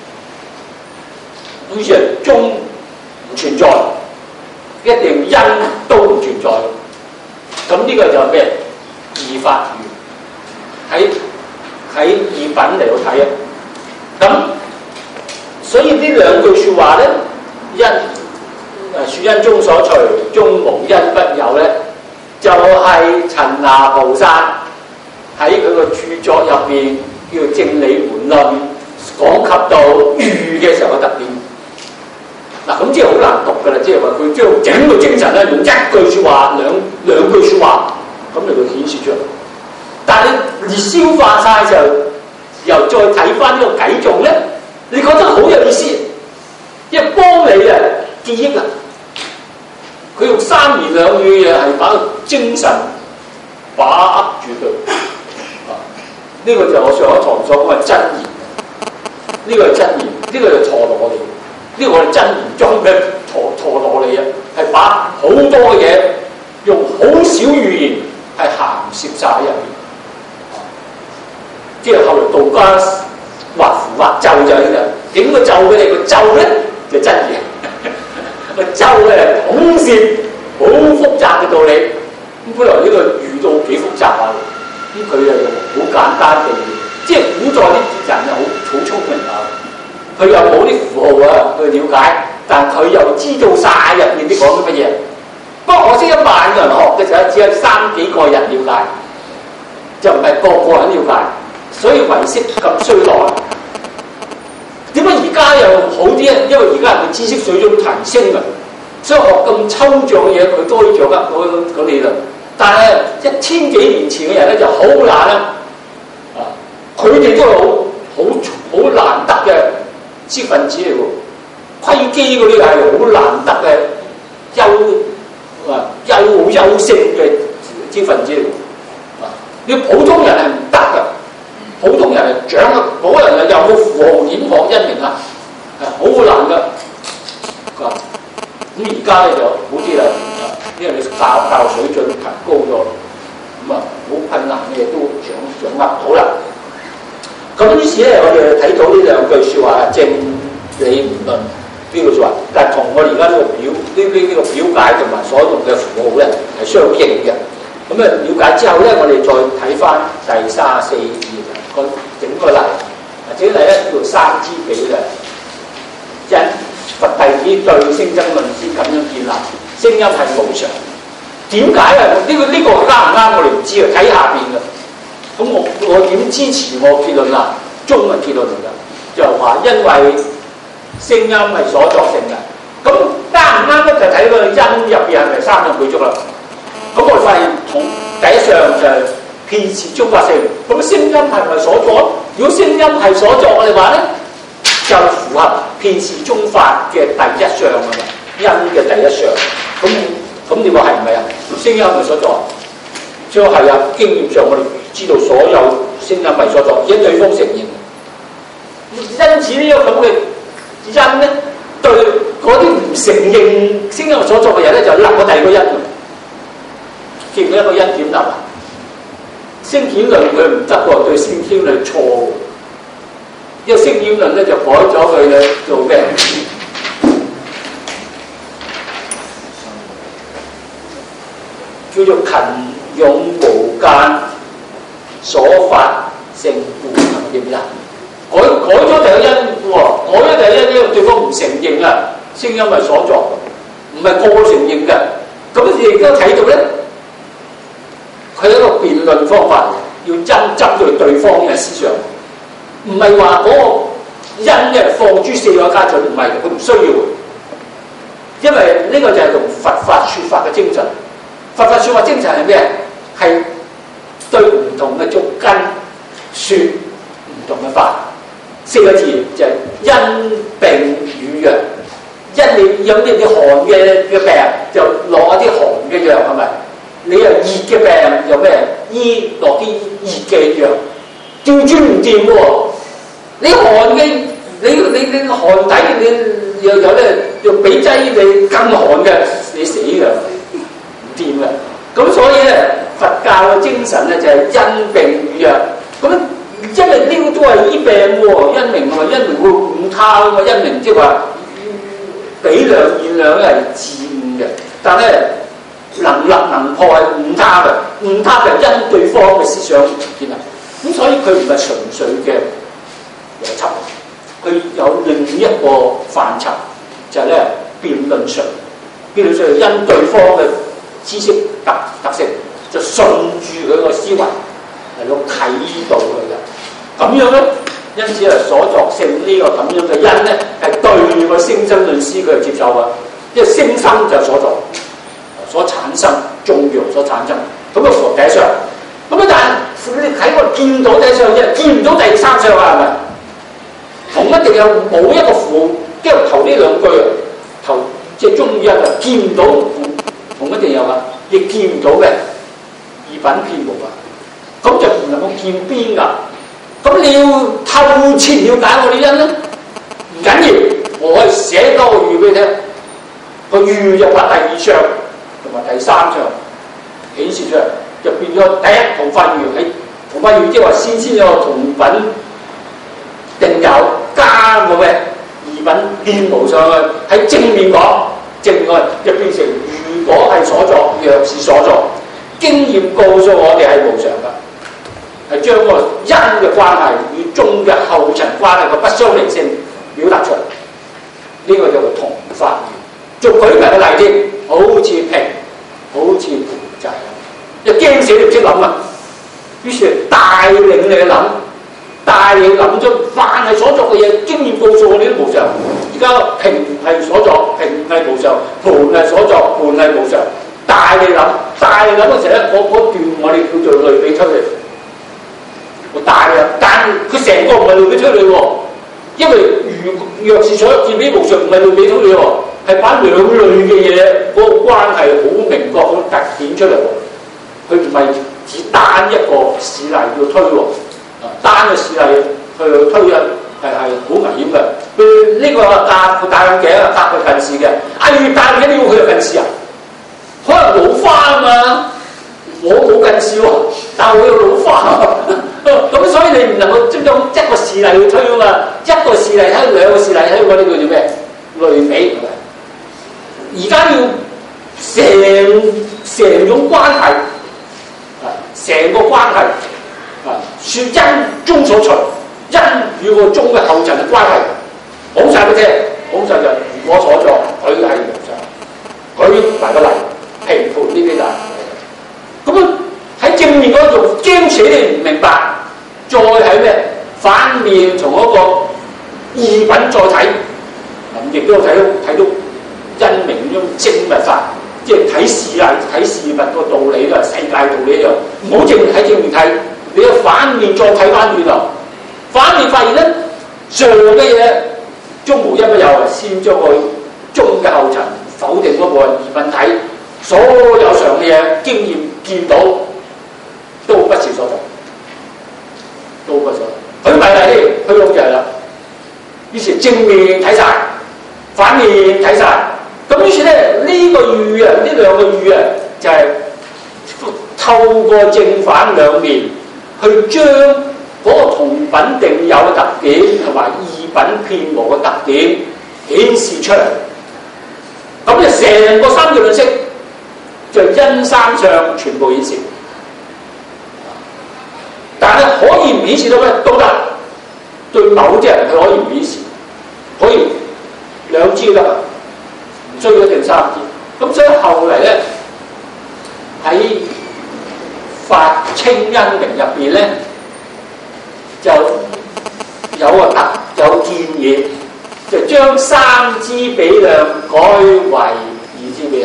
Speaker 1: 於是中唔存在，一定因都唔存在。咁呢個就係咩？二法緣喺喺二品嚟到睇啊。咁所以呢兩句説話咧，因誒說因中所隨，中無因不有咧，就係、是、陳那菩薩喺佢個著作入邊叫《正理門論》講及到喻嘅時候嘅特點。嗱，咁即係好難讀㗎啦，即係話佢將整個精神咧用一句説話、兩兩句説話咁嚟到顯示出嚟。但係你消化晒嘅時候，又再睇翻呢個偈頌咧，你覺得好有意思，因為幫你啊記憶啊。佢用三言兩語嘅係把個精神把握住佢。啊，呢、這個就係我上一堂所講嘅真言。呢、這個係真言，呢、這個就錯落我哋。呢個我哋真言裝嘅陀陀羅尼啊，係把好多嘅嘢用好少語言係涵攝晒喺入邊。即係後來道家畫符畫咒就係咁樣，點個咒佢哋個咒咧就真言，個咒咧統攝好複雜嘅道理。咁本來呢個遇到幾複雜啊，咁佢係用好簡單嘅嘢，即係古代啲人又好好聰明啊。佢又冇啲符號啊去了解，但佢又知道晒入面啲講啲乜嘢。不過可惜一萬個人學嘅時候，只有三幾個人了解。 就唔係個個人了解，所以唯識咁衰落。點解而家又好啲咧？因為而家人嘅知識水準提升啊，所以學咁抽象嘅嘢佢都可以掌握嗰個理論。但係一千幾年前嘅人咧就好難啦，啊，佢哋都係好好好難得嘅知識分子嚟喎，窺基嗰啲係好難得嘅優啊優好優勝嘅知識分子嚟喎，啊，你普通人係唔得㗎。普通人係掌握，嗰人係有冇符號點學因明啊？係好難㗎。咁而家咧就好啲啦，因為你教教水準提高咗，咁啊好困難嘅嘢都掌掌握到啦。咁於是咧，我哋睇到呢兩句説話係正理唔論呢句説話，但係同我哋而家呢個表呢呢呢個表解同埋所用嘅符號咧係相應嘅。咁啊了解之後咧，我哋再睇翻第三十四頁個整個例，或者第一叫三支比嘅一佛弟子對聲僧論師咁樣建立，聲音係無常。點解啊？呢、這個呢、這個啱唔啱我哋唔知啊，睇下邊嘅。咁我我點支持我結論啊？中文結論嚟㗎，就話因為聲音係所作性嘅。咁啱唔啱咧？就睇個音入邊係咪三種具足啦？咁我發現同第一項就係遍時中法性。咁聲音係咪所作？如果聲音係所作，我哋話咧就符合遍時中法嘅第一項啊嘛，音嘅第一項。咁咁你話係唔係啊？聲音係所作，即係係啊。經驗上我哋知道所有聲音係所作，而且對方承認。因此呢個咁嘅音咧，對嗰啲唔承認聲音所作嘅人咧，就立個第二個音。記唔記得個因點立啊？聲顯論佢唔得喎，對聲顯論錯喎。因為聲顯論咧就改咗佢嘅做咩？叫做勤勇無間所發性故，記唔記得？改改咗第一個因喎，改咗第一個因，因為對方唔承認啊，聲音係所作，唔係個個承認嘅。咁你亦都睇到咧。佢係一個辯論方法，要針針對對方嘅思想，唔係話嗰個因咧放諸四海皆準，唔係，佢唔需要。因為呢個就係同佛法説法嘅精神。佛法説法精神係咩？係對唔同嘅族根説唔同嘅法。四個字就係因病與藥。因你有啲啲寒嘅嘅病，就落一啲寒嘅藥，係咪？你又熱嘅病有咩？醫落啲熱嘅藥，調轉唔掂喎。你寒嘅，你你你寒底你又有咧，又俾劑你更寒嘅，你死㗎，唔掂㗎。咁所以咧，佛教嘅精神咧就係因病與藥。咁因為呢個都係醫病喎，因明喎，因明會誤他啊嘛，因明即係話比量現量係自誤嘅，但係咧。能立能破係誤他嘅，誤他就因對方嘅思想建立，咁所以佢唔係純粹嘅邏輯，佢有另一個範疇，就係咧辯論上，辯論上因對方嘅知識特特性，就順住佢個思維嚟到睇到佢嘅，咁樣咧，因此係所作性呢個咁樣嘅因咧，係對個聲僧論師佢係接受嘅，因為聲僧就係所作。所產生眾陽所產生，咁啊符合第一項。咁啊，但係你睇我見到第一項啫，見唔到第三項啊，係咪？同一定有冇一個符號，即係頭呢兩句啊，頭即係中語啊，見唔到同一定有啊，亦見唔到嘅二品遍無啊，咁就唔能夠見邊㗎。咁你要透徹了解我啲因咧，唔緊要，我可以寫多個語俾你聽。個語就話第二項。同埋第三項顯示出嚟，就變咗第一同法語喺同法語，即係話先先有同品定有加個咩二品遍無上去，喺正面講正案就變成如果係所作，若是所作，經驗告訴我哋係無常㗎，係將個因嘅關係與中嘅後塵關係嘅不相離性表達出嚟，呢、這個叫做同法語。做舉例嘅例子，好似平，好似盤就係，一驚死你唔識諗啊！ 於是帶領你去諗，帶你諗咗凡係所作嘅嘢，經驗告訴我哋都無常。而家平係所作，平係無常；盤係所作，盤係無常。帶你諗，帶你諗嘅時候咧，嗰嗰段我哋叫做類比推理。我帶啊，但係佢成個唔係類比推理喎，因為如若是所見彼無常，唔係類比推理喎，係把兩類嘅嘢嗰個關係好明確咁突顯出嚟喎。佢唔係只單一個事例要推喎，單嘅事例去推引係係好危險嘅。佢呢個戴佢戴眼鏡啊，戴佢近視嘅，啊越戴眼鏡要佢有近視啊，可能老花啊嘛。我冇近視喎，但係我有老花，咁所以你唔能夠將一個事例去推啊嘛，一個事例睇兩個事例睇，嗰啲叫做咩？類比。而家要成成種關係。成個關係啊，説因中所隨，因與個中嘅後層嘅關係，講晒俾聽，講晒就如果所作，佢係無常，佢埋個例評判呢啲就係咁啊。喺正面嗰度驚死你唔明白，再喺咩反面從嗰個異品再睇，咁亦都有睇到睇到因明嗰種精密法。即係睇事啊，睇事物個道理都係世界道理一樣，唔好正面睇正面睇，你有反面再睇翻轉頭，反面發現咧上嘅嘢中無一不有啊，先將個中嘅後層否定嗰部分異品睇，所有上嘅嘢經驗見到都不是所作，都不是所作。舉例嚟，佢講就係啦，於是正面睇晒，反面睇晒。咁於是咧，呢、這個喻啊，呢兩個喻啊，就係、是、透過正反兩面，去將嗰個同品定有嘅特點同埋異品遍無嘅特點顯示出嚟。咁就成個三角論式就因三相全部顯示。但係可以唔顯示到咩？都得。對某啲人佢可以唔顯示，可以兩支得。追咗定三支，咁所以後嚟咧喺法清因明入邊咧就有個特有建議，就將三支比量改為二支比量。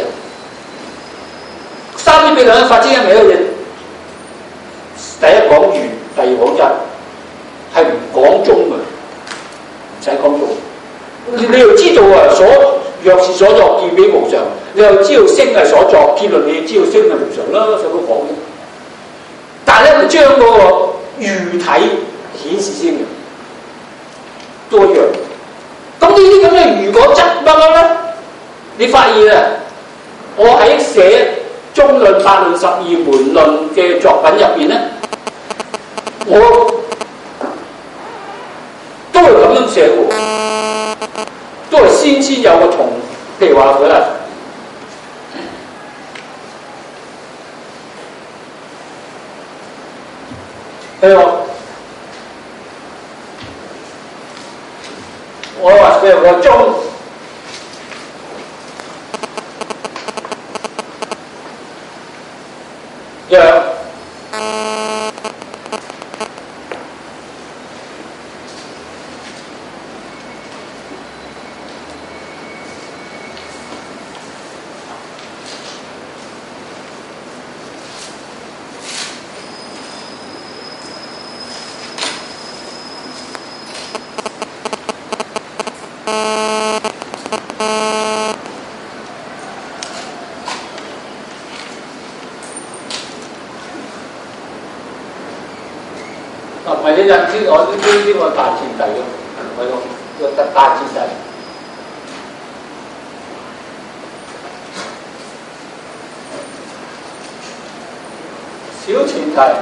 Speaker 1: 三支比量嘅法清因明咧，第一講緣，第二講因，係唔講中嘅，唔使講中。你你要知道啊，所若是所作，見彼無常，你又知道聲係所作，結論你知道聲係無常啦，使乜講嘅？但係咧，佢將嗰個喻體顯示先嘅，都一樣。咁呢啲咁嘅如果執乜乜咧，你發現啊，我喺寫中論、法論、十二門論嘅作品入邊咧，我都係咁樣寫喎，都係先先有個同，譬如話佢啦，譬如我話譬如個中，若你就知我呢啲呢個大前提嘅，我個個大前提。小前提。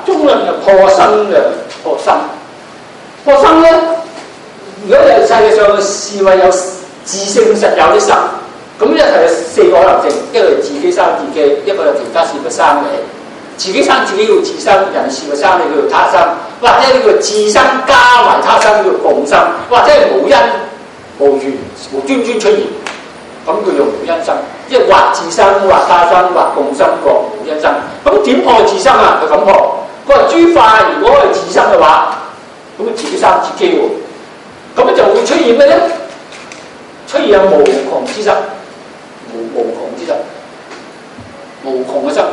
Speaker 1: 中論就破生嘅破生，破生咧，如果係世界上視為有自性實有啲生，咁一係有四個可能性，一個係自己生自己，一個係其他事物生嘅。自己生自己叫自生，人事物生你叫做他生，或者呢個自生加埋他生叫做共生，或者係無因無緣無端端出現，咁叫做無因生。即係或自生，或他生，或共生，或無因生。咁點破自生啊？佢咁破。佢話諸法如果係自生嘅話，咁自己生自己喎，咁就會出現咩咧？出現有無窮之生，無無窮之生，無窮嘅生。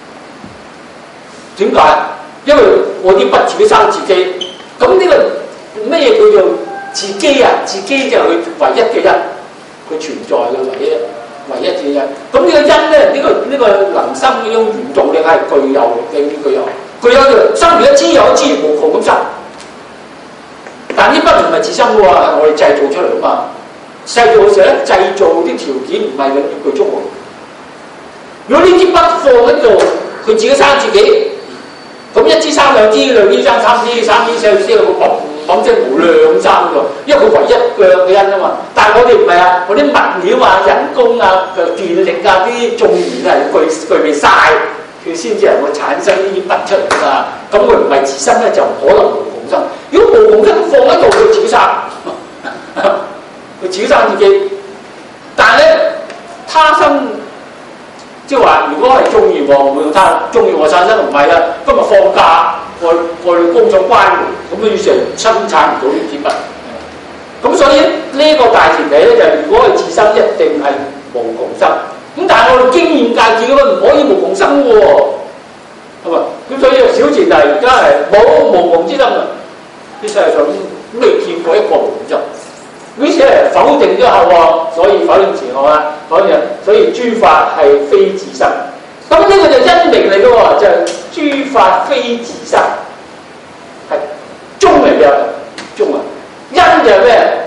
Speaker 1: 點解？因為我啲筆自己生自己，咁呢個咩叫做自己啊？自己就係佢唯一嘅因，佢存在嘅唯一唯一嘅因。咁呢個因咧，呢、這個呢、這個能生呢種原動力係具有嘅，具有具有嘅生而一知有一知無窮咁生。但呢筆唔係自生嘅喎，係我哋製造出嚟嘅嘛。製造嘅時候咧，製造啲條件唔係永遠具足喎。如果呢支筆放喺度，佢自己生自己。咁一支生兩支，兩支生三支，三支四支，佢砰砰聲無量生喎，因為佢唯一嘅嘅因啊嘛。但係我哋唔係啊，嗰啲物料啊、人工啊、嘅電力啊、啲眾緣啊，具具備晒，佢先至能夠產生呢啲筆出嚟㗎嘛。咁佢唔係自生咧，就唔可能無窮生。如果無窮生放喺度，佢自己生，佢自己生自己。但係咧，他生。即係話，如果係中意我，會他中意我產生，唔係啊！今日放假，我我工作關門，咁於是生產唔到呢支筆。咁所以呢個大前提咧，就係如果係自生，一定係無窮生。咁但係我哋經驗界見到唔可以無窮生喎，係嘛？咁所以小前提而家係冇無窮之生啊！呢世界上未見過一個無窮生。於是係否定咗後喎，所以否定前後啊，否定，所以諸法係非自生。咁呢個就因明嚟嘅喎，就係、是、諸法非自生，係中嚟嘅，中啊。因就係咩？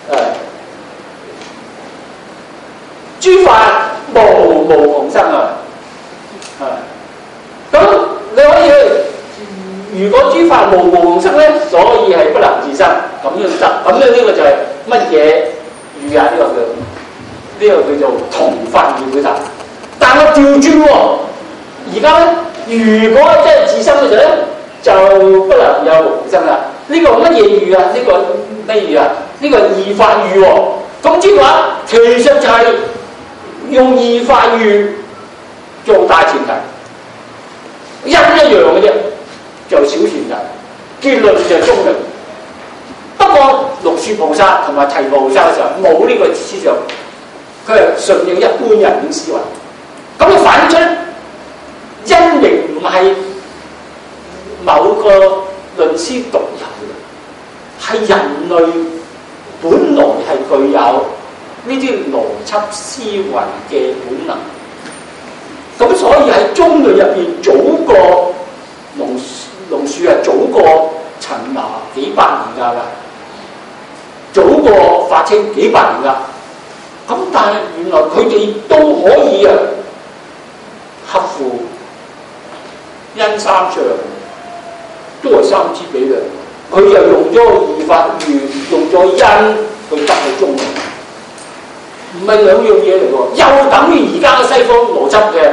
Speaker 1: 誒，諸法無無窮生啊，啊，咁你可以去，如果諸法無無窮生咧，所以係不能自生，咁樣得。咁咧呢個就係、是。乜嘢語啊？呢、這個叫呢、這個叫做同法語表達。但係我調轉喎，而家咧，如果真係自生嘅時候咧，就不能有無生啦。呢、這個乜嘢語啊？呢、這個咩語啊？呢、這個異法語喎。咁即係話，其實就係用異法語做大前提，一一樣嘅啫，就小前提，結論就係中嘅。不過龍樹菩薩同埋提婆菩薩嘅時候冇呢個思想，佢係順應一般人嘅思維。咁你反映出因明唔係某個論師獨有嘅，係人類本來係具有呢啲邏輯思維嘅本能。咁所以喺中論入邊早過龍龍樹係早過陳那幾百年㗎啦。早過法清幾百年啦，咁但係原來佢哋都可以啊，合乎因三相，都係三支比量。佢又用咗異法語，用咗因去得去中論，唔係兩樣嘢嚟喎。又等於而家嘅西方邏輯嘅，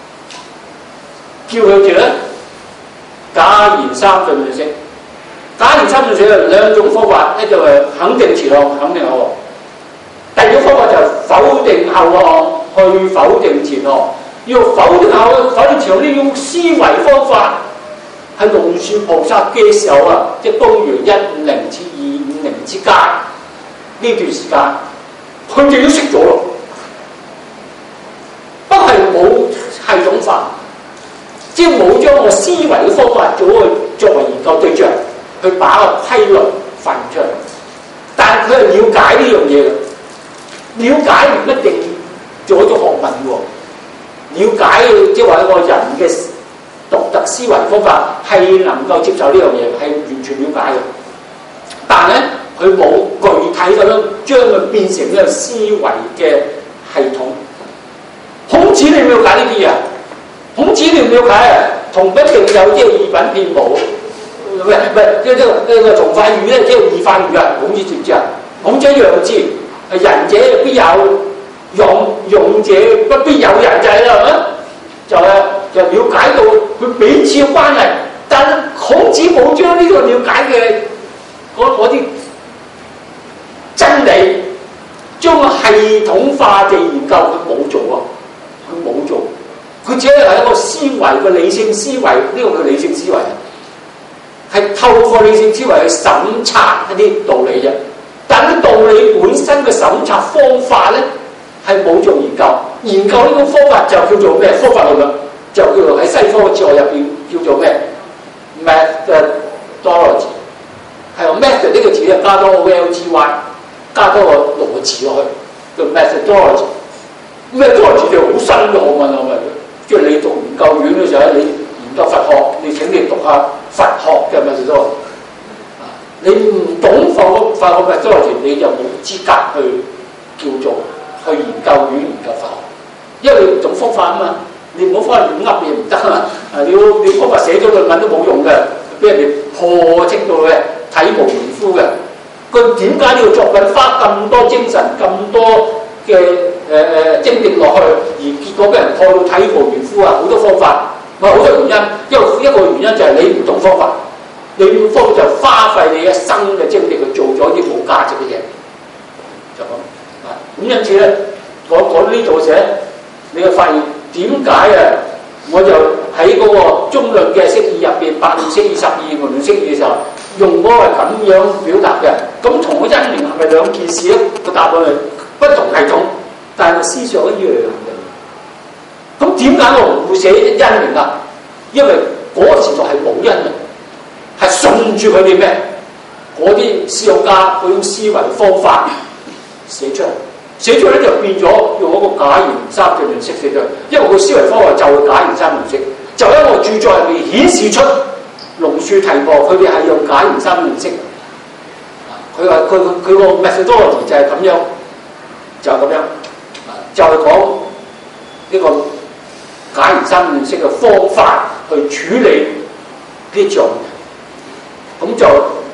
Speaker 1: 叫佢哋咧假言三進論式。假言三進論式有兩種方法，一就係肯定前項，肯定後項；第二種方法就係否定後項，去否定前項。要否定後項、否定前項呢種思維方法，喺龍樹菩薩嘅時候啊，即係公元一五零至二五零之間呢段時間，佢哋都識咗咯，不係冇系統化，即係冇將個思維嘅方法做去作為研究對象。去把個規律發現出嚟，但係佢係了解呢樣嘢嘅，了解唔一定做咗學問喎。了解即係話一個人嘅獨特思維方法係能夠接受呢樣嘢，係完全了解嘅。但係咧，佢冇具體咁樣將佢變成呢個思維嘅系統。孔子你了解呢啲嘢？孔子你唔了解啊？ 同一定有即係異品變無，唔係唔係即係呢個呢個從化語咧，即係異化語啊！孔子知唔知啊？孔子一樣知，仁者必有勇，勇者不必有仁就係啦，係咪？就係就了解到佢彼此嘅關係，但孔子冇將呢個了解嘅嗰啲真理，將系統化地研究，佢冇做啊！佢冇做，佢只係一個思維嘅理性思維，呢、這個叫理性思維，係透過理性思維去審查一啲道理啫。但係道理本身嘅審查方法咧，係冇做研究。研究呢個方法就叫做咩？方法論啦，就叫做喺西方嘅哲學入邊叫做咩 ？methodology 係用 method 呢個字咧，加多個 v l g y， 加多個羅字落去，叫 methodology。methodology 就好新嘅學問啊！即係你讀研究院嘅時候，你研究佛學，你請你讀下佛學嘅 methodology。你唔懂佛學佛學 methodology，你就冇資格去叫做去研究院研究佛學，因為你唔懂方法啊嘛。你唔好方法亂噏嘢唔得啊嘛。啊，你要你方法寫咗論文都冇用嘅，俾人哋破斥到嘅體無完膚嘅。佢點解呢個作品花咁多精神、咁多嘅誒誒精力落去，而結果俾人破到體無完膚啊？好多方法，唔係好多原因。因為一個原因就係你唔懂方法，你唔方就花費你一生嘅精力去做咗啲冇價值嘅嘢，就咁啊。咁因此咧，我我呢度寫，你會發現點解啊？我就喺嗰個中論嘅釋義入邊，八論釋義、十二門論釋義嘅時候，用嗰個咁樣表達嘅。咁同個因緣係咪兩件事咧？個答案係不同系統，但係思想一樣嘅。咁點解我唔會寫因緣啊？因為嗰個時代係冇因緣，係順住佢哋咩？嗰啲思想家嗰種思維方法寫出嚟。寫出嚟就變咗用一個假言三嘅論式寫出嚟，因為佢思維方法就係假言三論式，就喺我著作入面顯示出龍樹提婆佢哋係用假言三論式。佢話佢佢個 methodology 就係咁樣，就係、是、咁樣，就係講呢個假言三論式嘅方法去處理呢種，咁就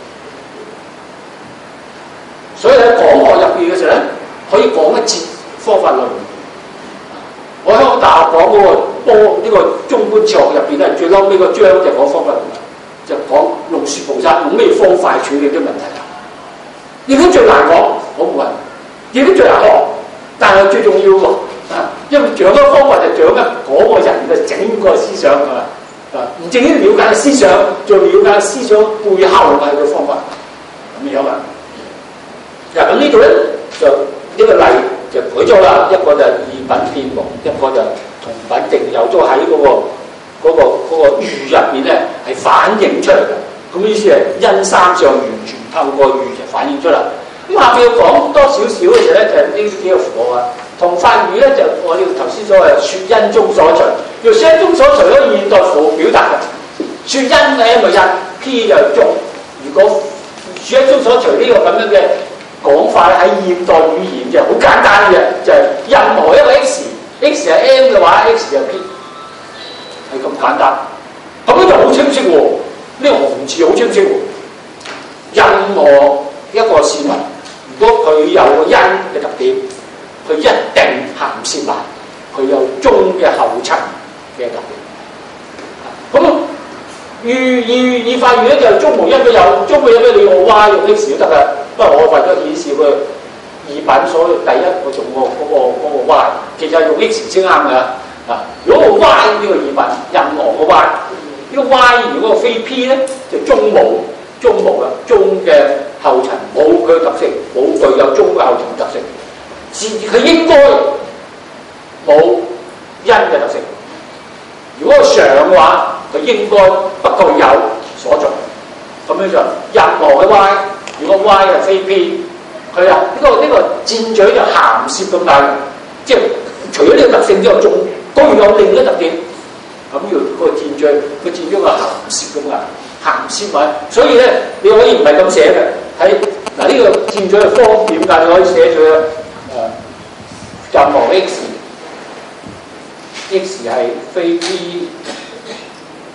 Speaker 1: 所以喺講學入邊嘅時候咧。可以講一節方法論。我喺香港大學講嗰個波呢個中觀哲學入邊咧，最嬲尾個章就講方法論，就講龍樹菩薩用咩方法處理啲問題啊？亦都最難講，我唔話，亦都最難學，但係最重要喎啊！因為掌握方法就掌握嗰個人嘅整個思想係嘛啊？唔淨係了解思想，仲了解思想背後嘅個方法咁樣啊！嗱咁呢度咧就。呢個例就舉咗啦，一個就異品變無，一個就同品定有，都喺嗰個嗰、嗰個嗰、嗰個喻入邊咧係反映出嚟嘅。咁於是係因三相完全透過喻就反映出嚟。咁下邊要講多少少嘅時候咧，就係呢幾個符號啊。同法語咧就我哋頭先所謂説因中所隨，用説因中所隨嗰個現代符號表達嘅。説因嘅一個因 P 就係中，如果説因中所隨呢個咁樣嘅講法喺現代語言就好簡單嘅，就係、是、任何一個 x，x 係 m 嘅話 ，x 就 p， 係咁簡單。咁樣就好清晰喎，呢、這個紅字好清晰喎。任何一個事物，如果佢有個因嘅特點，佢一定涵攝埋佢有中嘅後層嘅特點。咁喻喻以法語咧就係中無因都有，中無因咧你用 y 用 x 都得㗎。不過我為咗顯示個異品，所以第一我用個嗰個嗰個 y， 其實係用 x 先啱㗎啊！如果個 y 呢個異品，任何個 y， 呢個 y 如果個非 p 咧，就中無中無啦，中嘅後層冇佢嘅特性，冇具有中嘅後層嘅特性，自佢應該冇因嘅特性。如果係常嘅話，佢應該不具有所在。咁樣就任何嘅 y。如果 y 係非 p， 佢啊呢個呢、這個箭嘴就涵攝咁解，即係除咗呢個特性之外，仲當然有另一個特點。咁要個箭嘴個箭嘴個涵攝咁解，涵攝埋。所以咧，你可以唔係咁寫嘅。喺嗱呢個箭嘴嘅方點解你可以寫住誒任何 x，x 係非 p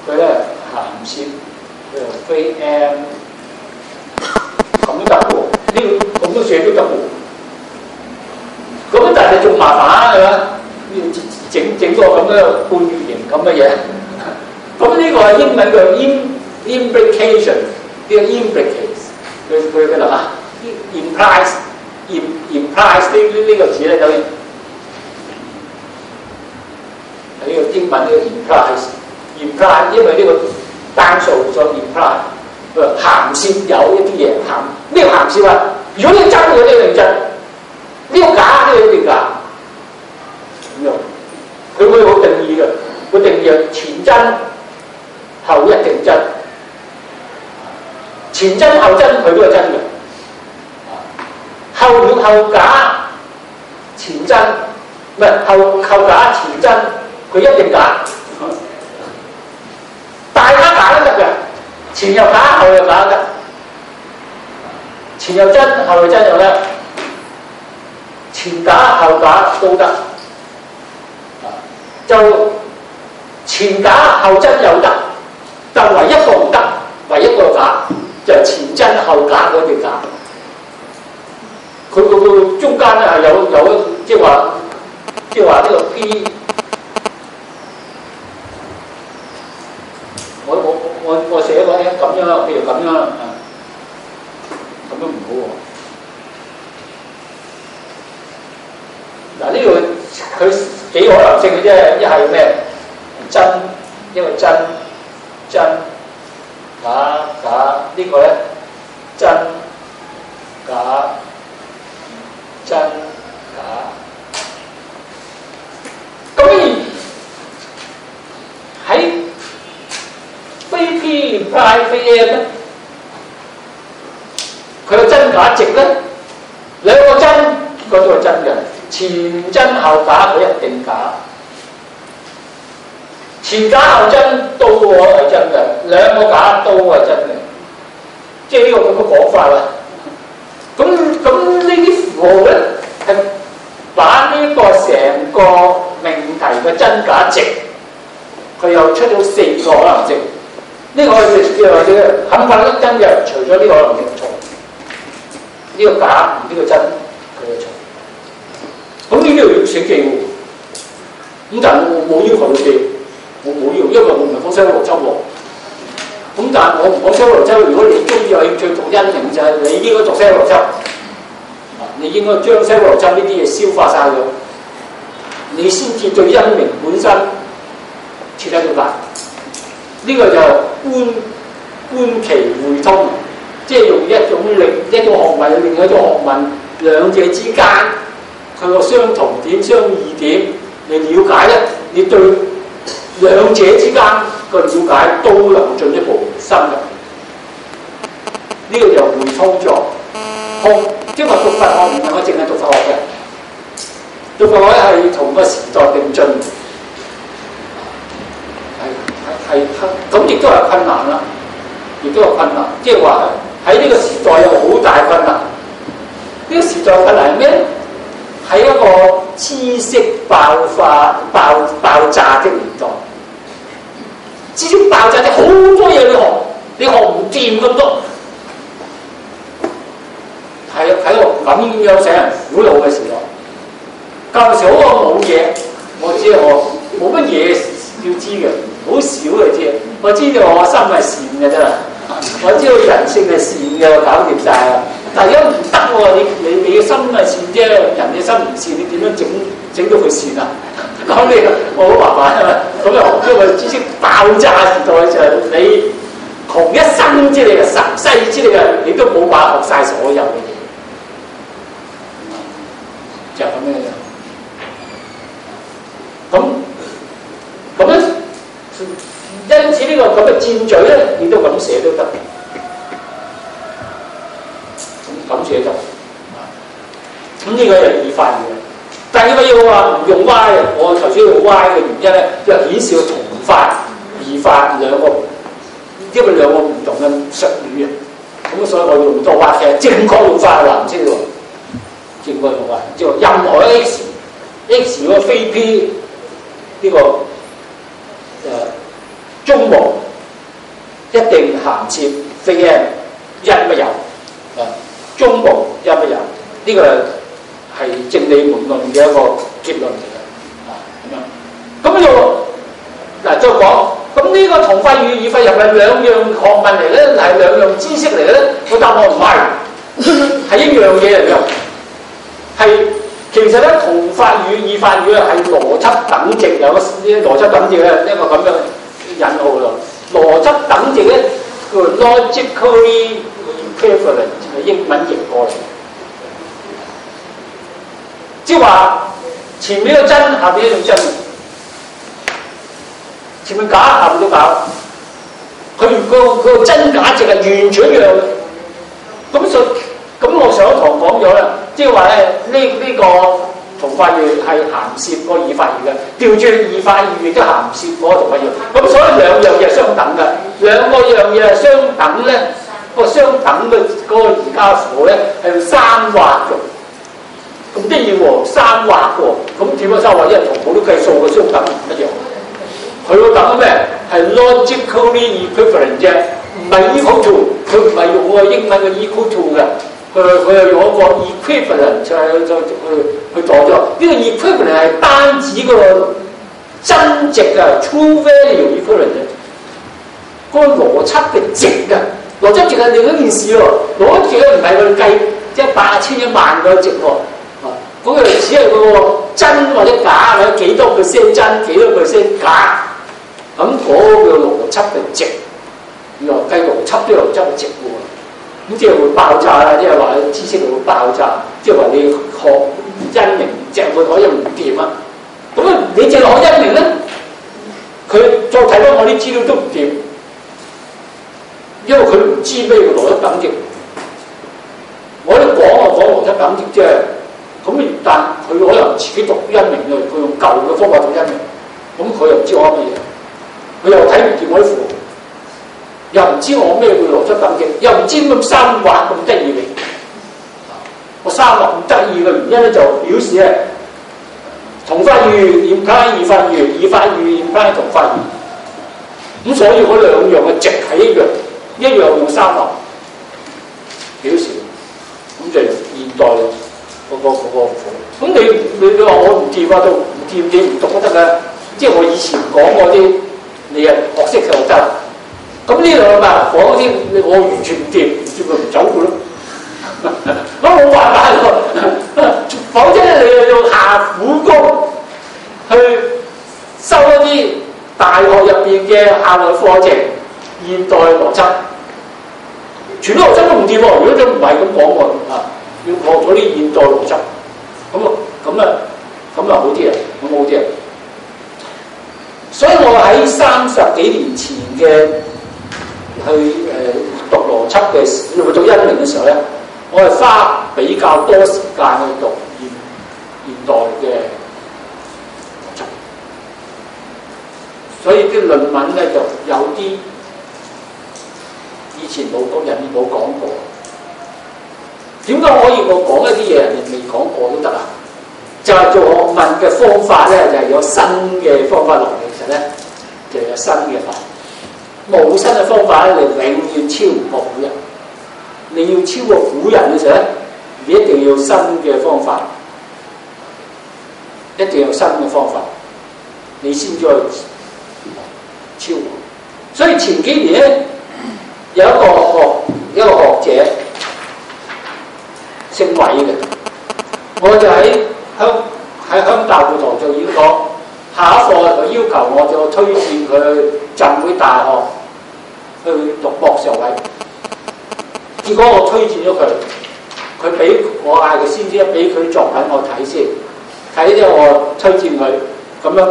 Speaker 1: 佢咧鹹攝佢又非 M 咁都得喎，呢個咁多寫都得喎。咁但係仲麻煩係嘛？要整整個咁嘅半月形咁嘅嘢。咁呢個係英文嘅 implication， 呢個 implicates 佢佢嘅啦啊 implies implies 呢呢呢個字咧，等於呢個英文呢個 implies imply， 因為呢個單數所 imply， 佢話鹹攝有一啲嘢鹹，咩鹹攝啊？如果你真嘅呢個真，呢個假呢個一定假，咁樣佢會好定義嘅，會定義前真後一定真，前真後真佢都係真嘅，後與後假前真，唔係後後假前真，佢一定假。大家假都得嘅，前又假後又假得，前又真後又真又得，前假後假都得，就前假後真又得，就唯一個唔得，唯一個假就係前真後假嗰條假。佢個中間咧係有有一即係話即係話呢個 P。我我我我寫個咧咁樣，譬如咁樣啊，咁樣唔好喎。嗱呢個佢幾可能性嘅啫，一係咩真，因為真真假假呢個咧真假真假，咁而喺非 P imply 非 M 咧，佢嘅真假值咧，兩個真結果都係真嘅，前真後假佢一定假，前假後真都可係真嘅，兩個假都係真嘅，即係呢個咁嘅講法啦。咁咁呢啲符號咧係把呢個成個命題嘅真假值，佢又出咗四個可能性。呢個係叫或者冚唪唥都真嘅，除咗呢個可能性錯，呢、這個假，呢、這個真，佢係錯。咁呢啲要寫記喎。咁但係我冇要求佢記，我冇要，因為我唔係講西邏輯喎。咁但係我唔講西邏輯，如果你中意有興趣讀因明就係你應該讀西邏輯。你應該將西邏輯呢啲嘢消化晒佢，你先至對因明本身徹底了解。呢個就觀觀其會通，即係用一種另一種學問另一種學問，兩者之間佢個相同點、相異點，你了解咧，你對兩者之間個了解都能進一步深入。呢、這個就會通咗通，因為讀佛學唔係我淨係讀佛學嘅，讀佛學係同個時代並進。係咁，亦都係困難啦，亦都係困難。即係話喺呢個時代有好大困難。呢、這個時代困難係咩咧？係一個知識爆發、爆爆炸的年代。知識爆炸啲好多嘢你學，你學唔掂咁多，係喺個咁樣使人苦惱嘅時代。舊時好多冇嘢，我知我冇乜嘢要知嘅。好少嘅知，我知道我心係善嘅啫，我知道人性係善嘅，我搞掂晒啦。但係如果唔得喎，你你你嘅心係善啫，人嘅心唔善，你點樣整整到佢善啊？講你我好麻煩啊！咁啊，因為知識爆炸時代就係你窮一生之力、十世之力啊，你都冇辦法學晒所有嘅嘢，就係咁樣樣。咁咁樣。因此呢個咁嘅箭嘴咧，你都咁寫都得，咁咁寫得。咁呢個係易發嘅。第二個要話唔用 Y 嘅，我頭先用 Y 嘅原因咧，就顯示個同發、異發兩個，因為兩個唔同嘅術語啊。咁所以我用多 Y 嘅正確用法係藍色喎，正確用法，即係任何 X，X 如果非 P 呢、這個誒。中無鹹切非 M 一不有啊，中無一不有，呢、這個係正理門論嘅一個結論嚟嘅啊咁樣。咁又嗱再講，咁呢個同法與異法又係兩樣學問嚟咧，係兩樣知識嚟嘅咧？我答案唔係，係一樣嘢嚟嘅，係。其實咧，同法與異法與係邏輯等值，有個啲邏輯等值咧，一個咁樣引號咯。邏輯等值咧叫 logically equivalent， 係英文譯過嚟，即係話前面個真，下邊一種真；前面假，下邊都假。佢個個真假值係完全一樣嘅。咁所以咁我上一堂講咗啦。即係話咧，呢、這、呢個同法語係涵攝嗰個異法語嘅，調轉異法語亦都涵攝嗰個同法語。咁所以兩樣嘢係相等嘅，兩個樣嘢係相等咧。個相等嘅嗰個而家符咧係用三畫嘅，咁啲要喎三畫嘅，咁點解三畫？因為同好多計數嘅相等唔一樣。佢個等咩？係 logically equivalent 啫，唔係 equal to。佢唔係用個英文嘅 equal to 嘅。佢佢又用一個 equivalent 就係就去去當咗呢個 equivalent 係單指個真值嘅 true value equivalent 嘅，嗰個邏輯嘅值嘅邏輯值係另一件事喎。邏輯值咧唔係佢計即係百千一萬個值喎，啊嗰個只係嗰個真或者假或者幾多 percent 真幾多 percent 假，咁嗰個邏輯嘅值，原來計邏輯都有邏輯嘅值喎。咁即係會爆炸啦！即係話知識會爆炸，即係話你學因明隻會可以唔掂啊！咁啊，你淨係學因明咧，佢再睇翻我啲資料都唔掂，因為佢唔知咩叫邏輯等值。我一講啊講邏輯等值啫，咁但佢可能自己讀因明嘅，佢用舊嘅方法讀因明，咁佢又唔知我乜嘢，佢又睇唔掂我啲符。又唔知我咩叫邏輯等值，又唔知咁三畫咁得意嚟。我三畫咁得意嘅原因咧，就表示咧同法語 imply 異法語，異法語 imply 同法語。咁所以嗰兩樣嘅值係一樣，一樣用三畫表示。咁就現代嗰、嗰個嗰、嗰個符。咁你你你話我唔掂啊，都唔掂，你唔讀都得㗎。即係我以前講嗰啲，你啊學識就得啦。咁呢兩嘛講先，我完全唔掂，唔掂咪唔走嘅咯。咁冇辦法喎，否則你又要下苦功去收一啲大學入邊嘅校內課程，現代邏輯，全都邏輯都唔掂喎。如果都唔係咁講喎，啊，要學咗啲現代邏輯，咁啊咁啊咁啊好啲啊，咁好啲啊。所以我喺三十幾年前嘅。去誒、呃、讀邏輯嘅時，去讀因明嘅時候咧，我係花比較多時間去讀現現代嘅邏輯，所以啲論文咧就有啲以前冇講人哋冇講過。點解可以我講一啲嘢人哋未講過都得啊？就係、是、做學問嘅方法咧，就係、是、有新嘅方法落嚟，其實咧就有新嘅法。冇新嘅方法咧，你永遠超唔過古人。你要超過古人嘅時候咧，你一定要有新嘅方法，一定要有新嘅方法，你先再超過。所以前幾年咧，有一個學一個學者姓韋嘅，我就喺香喺香大會堂做演講，下一課佢要求我就推薦佢去浸會大學。去讀博士學位，結果我推薦咗佢，佢俾我嗌佢先知，俾佢作品我睇先，睇之後我推薦佢，咁樣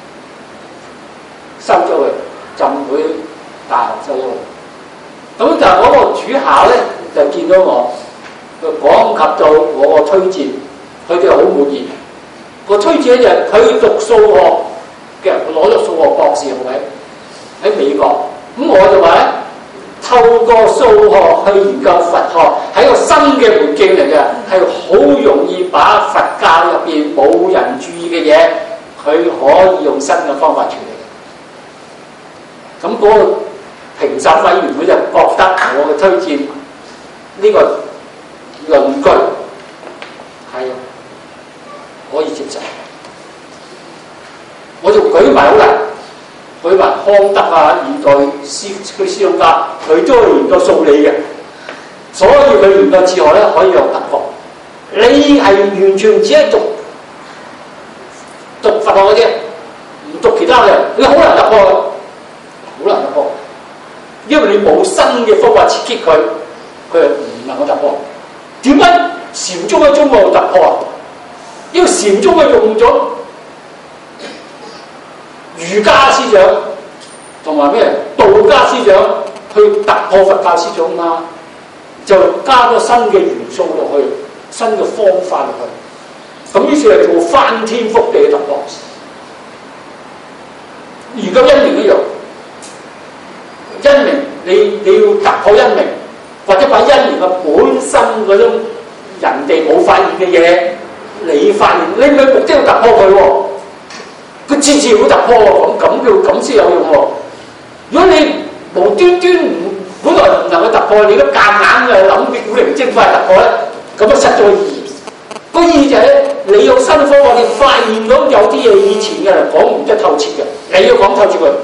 Speaker 1: 收咗佢，浸會大學收咗佢。咁就嗰個主考咧就見到我，佢講及到我個推薦，佢哋好滿意。個推薦就係佢讀數學嘅，佢攞咗數學博士學位喺美國。咁我就話咧，透過數學去研究佛學係一個新嘅門徑嚟嘅，係好容易把佛教入邊冇人注意嘅嘢，佢可以用新嘅方法處理。咁嗰個評審委員會就覺得我嘅推薦呢個論據係可以接受，我就舉埋好啦，舉埋康德啊、現代思嗰啲思想家，佢都係研究數理嘅，所以佢研究哲學咧可以有突破。你係完全只係讀讀佛學嗰啲，唔讀其他嘅，你好難突破，好難突破，因為你冇新嘅方法刺激佢，佢係唔能夠突破。點解禪宗喺中國突破啊？因為禪宗係用咗儒家思想同埋咩道家思想去突破佛教思想嘛，就加咗新嘅元素落去，新嘅方法落去，咁於是係做翻天覆地嘅突破。而家因明一樣，因明你你要突破因明，或者把因明嘅本身嗰種人哋冇發現嘅嘢，你發現，你唔係目的要突破佢喎，佢次次會突破喎，咁咁叫咁先有用喎。如果你無端端唔本來唔能夠突破，你都夾硬嘅諗啲古靈精怪突破咧，咁啊失咗意義。個意義就係你用新方法，你發現到有啲嘢以前嘅人講唔得透徹嘅，你要講透徹佢，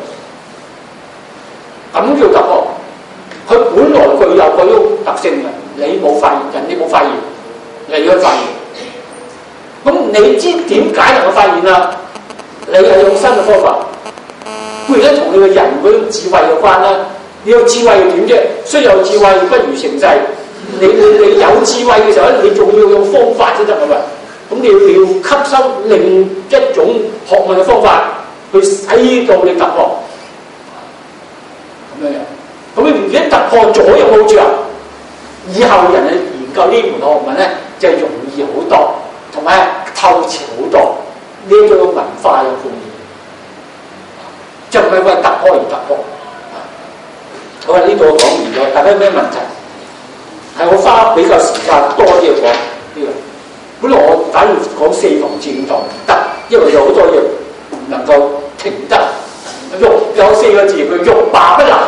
Speaker 1: 咁叫突破。佢本來具有嗰種特性嘅，你冇發現，人哋冇發現，你去發現。咁你知點解能夠發現啊？你係用新嘅方法，固然咧同你個人嗰種智慧有關啦。你有智慧又點啫？雖有智慧不如成世。你你你有智慧嘅時候咧，你仲要用方法先得㗎嘛。咁你要你要吸收另一種學問嘅方法去使到你突破，咁樣樣。咁你唔記得突破咗有冇好處啊？以後人去研究呢門學問咧，就容易好多，同埋透徹好多。呢一種文化有貢獻，就唔係為突破而突破。好啊，呢度我講完咗，大家有咩問題？係我花比較時間多啲去講呢個。本來我打算講四堂至五堂唔得，因為有好多嘢唔能夠停得。欲有四個字，佢欲罷不能。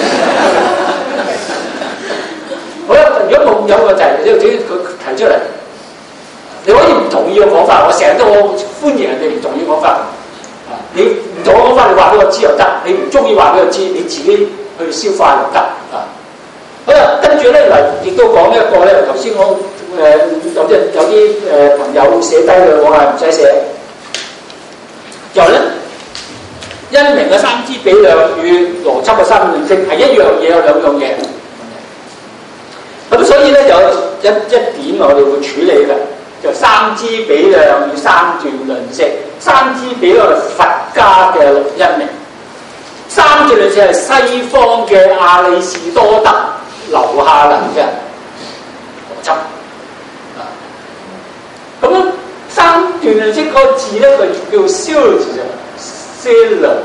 Speaker 1: 好啦，如果冇有個就係你要自己佢提出嚟，你可以唔同意嘅講法。我成日都我歡迎人哋唔同意講法。啊，你唔同我講法，你話俾我知又得；你唔中意話俾我知，你自己去消化又得。啊，好啦，跟住咧嚟亦都講一個咧，頭先我誒、呃、有啲有啲誒、呃、朋友寫低嘅，我係唔使寫。就咧，因明嘅三支比量與邏輯嘅三段式係一樣嘢，有兩樣嘢。咁所以咧有一一點我哋會處理嘅，就三支比量與三段論式。三支比量係佛家嘅因明，三段論式係西方嘅亞里士多德留下嚟嘅邏輯。咁咧三段論式嗰個字咧，佢叫 syllogism，syllogism。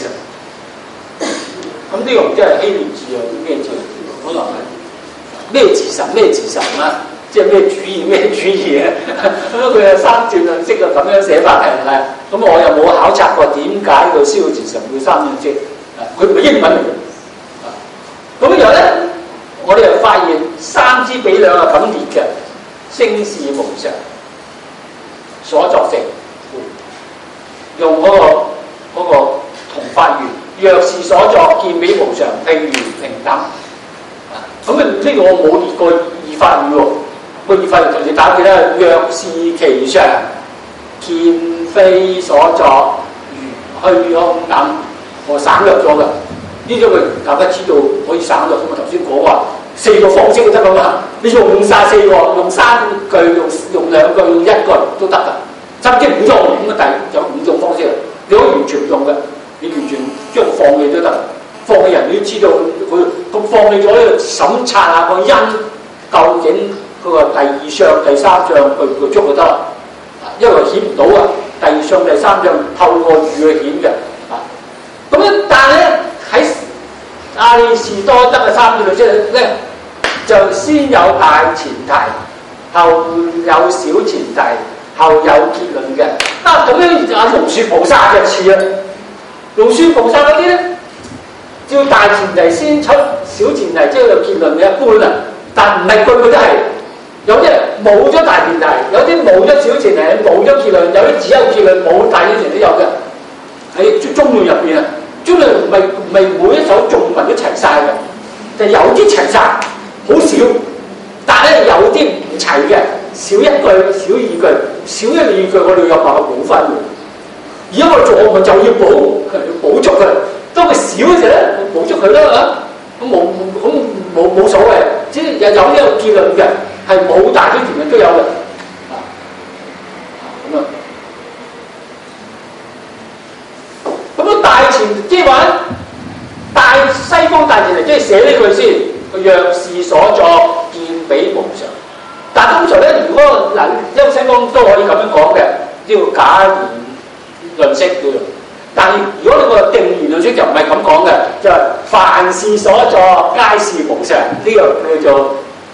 Speaker 1: 咁呢個唔知係希臘字啊，啲咩字？可能係。咩自神咩自神啊？即係咩主義咩主義啊？咁佢有三段論式啊，咁樣寫法係係。咁我又冇考察過點解個燒字神會三段式？佢唔係英文嚟嘅。咁然後咧，我哋又發現三支比量係咁列嘅：聲事無常，所作性，用嗰、那個嗰、那個同法源，若是所作，見彼無常，譬如平等。咁啊，呢個我冇列過二法語喎，個二法語同你打記得，若是其常，見非所作，如虛空等，我省略咗㗎。呢種佢大家知道可以省略㗎嘛？頭先講話四個方式就得㗎嘛，你用晒四個，用三句，用用兩句，用一句都得㗎。甚至唔用五個第有五種方式，你可以完全唔用嘅，你完全將佢放棄都得。放棄人你都知道佢咁放棄咗呢個審查下個因究竟嗰個第二項第三項具唔具足就得啦，因為顯唔到啊。第二項第三項透過語去顯嘅啊。咁咧，但係咧喺亞里士多德嘅三段論式咧，就先有大前提，後有小前提，後有結論嘅。啊，咁樣阿龍樹菩薩就似啦，龍樹菩薩嗰啲咧。 照大前提先出小前提，即係個結論嘅一般啊。但唔係句句都係，有啲冇咗大前提，有啲冇咗小前提，冇咗結論，有啲只有結論冇大前提都有嘅。喺中論入邊啊，中論唔係唔係每一首頌文都齊晒嘅，就有啲齊晒，好少。但係咧有啲唔齊嘅，少一句、少二句、少一二句，我哋有辦法補翻嘅。而家我做我咪就要補，要補足佢。當佢少嘅時候咧，補足佢啦嚇。咁冇咁冇冇所謂，只係有有呢個結論嘅，係冇大小前提都有嘅。啊，咁啊，咁啊大前即係話大西方大前提，即係寫呢句先。若是所作，見彼無常。但係通常咧，如果嗱，因為西方都可以咁樣講嘅，叫假言論釋叫做。但係如果你個定言論釋就唔係咁講嘅，就係、是、凡事所作，皆是無常。呢、這個叫做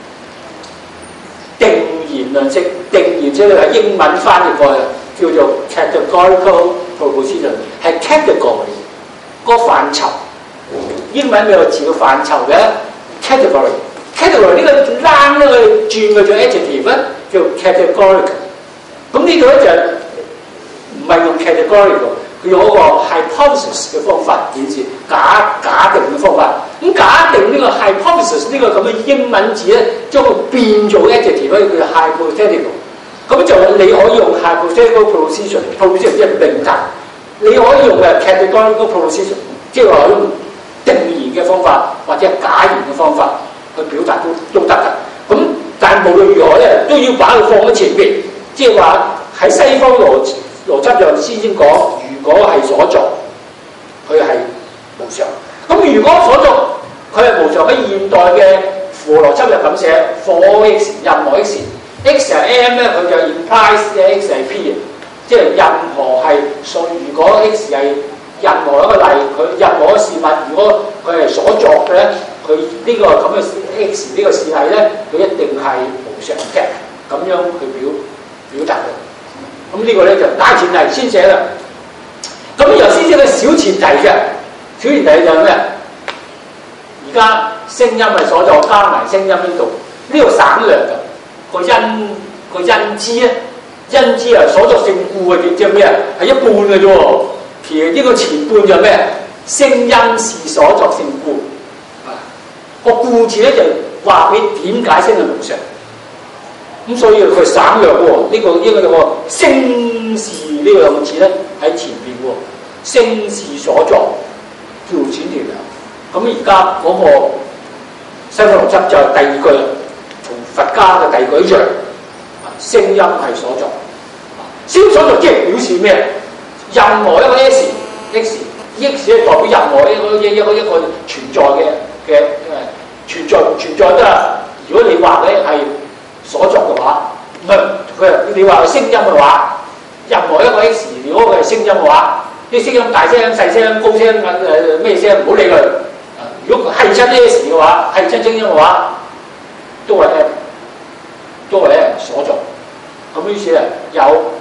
Speaker 1: 定言論釋。定言即係喺英文翻譯過去，叫做 categorical proposition， 係 category 個範疇。英文有個字叫範疇嘅。category，category 呢個欄咧，佢轉佢做 adjective 咧，叫 categorical。咁呢度咧就唔係用 categorical， 佢用嗰個 hypothesis 嘅方法顯示假假定嘅方法。咁假定呢個 hypothesis 呢個咁嘅英文字咧，將佢變做 adjective 咧，叫 hypothetical。咁就你可以用 hypothetical proposition，proposition 即係命題。你可以用嘅 categorical proposition， 即係話用定言嘅方法或者假言嘅方法去表達都都得㗎。咁但係無論如何咧，都要把佢放喺前邊，即係話喺西方邏邏輯上先先講，如果係所作，佢係無常。咁如果所作佢係無常，喺現代嘅符號邏輯就咁寫 ，for x 任何 x，x 係 m 咧，佢就 implies 嘅 x 係 p， 即係任何係數。如果 x 係任何一個例，佢任何一個事物，如果佢係所作嘅咧，佢呢個咁嘅 X 呢個事例咧，佢一定係無常嘅，咁樣去表表達嘅。咁呢個咧就大前提先寫啦。咁由先寫個小前提嘅，小前提就係咩？而家聲音係所作，加埋聲音呢度，呢度省略嘅個因個因支咧，因支係所作勝故嘅，即係咩啊？係一半嘅啫喎。其實呢個前半就咩？聲音是所作勝故，啊個故字咧就話俾點解聲係無常，咁所以佢省略喎。呢、這個呢、這個有個聲是呢個兩個字咧喺前邊喎，聲是所作叫轉條梁。咁而家嗰個西方邏輯就係第二句，同佛家嘅第二句一樣，聲音係所作，聲所作即係表示咩？任何一個 s x x 係代表任何一個一個一個存在嘅嘅誒存在唔存在都係。如果你話咧係所作嘅話，唔係佢你話係聲音嘅話，任何一個 x 如果佢係聲音嘅話，啲聲音大聲、細聲、高聲誒咩聲唔好理佢。如果係真 s 嘅話，係真聲音嘅話，都係 m， 都係 m 所作。咁於是啊有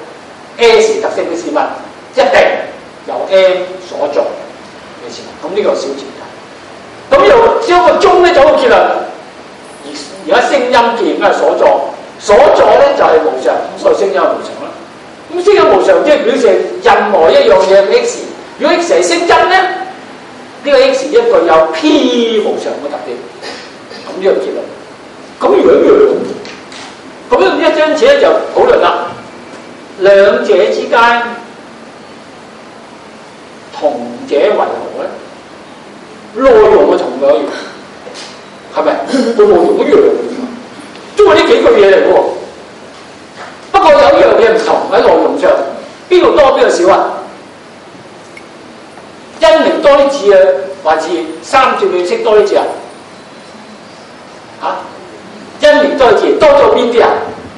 Speaker 1: s 特性嘅事物。一定由 M 所作嘅事，咁呢個小前提。咁又將個中咧走個結論，而而家聲音既然係所作，所作咧就係無常，所以聲音係無常啦。咁聲音無常即係表示任何一樣嘢嘅 X， 如果 X 係聲音咧，呢、這個 X 一具有 P 無常嘅特點，咁呢個結論。咁如果一樣，咁樣一張紙咧就討論啦，兩者之間。同者為何咧？內容嘅同樣，係咪？個內容一樣嘅，都係呢幾句嘢嚟嘅喎。不過有一樣嘢唔同喺內容上，邊度多邊度少啊？因明多啲字啊，還是三字句式多啲字啊？嚇？因明多啲字，多咗邊啲啊？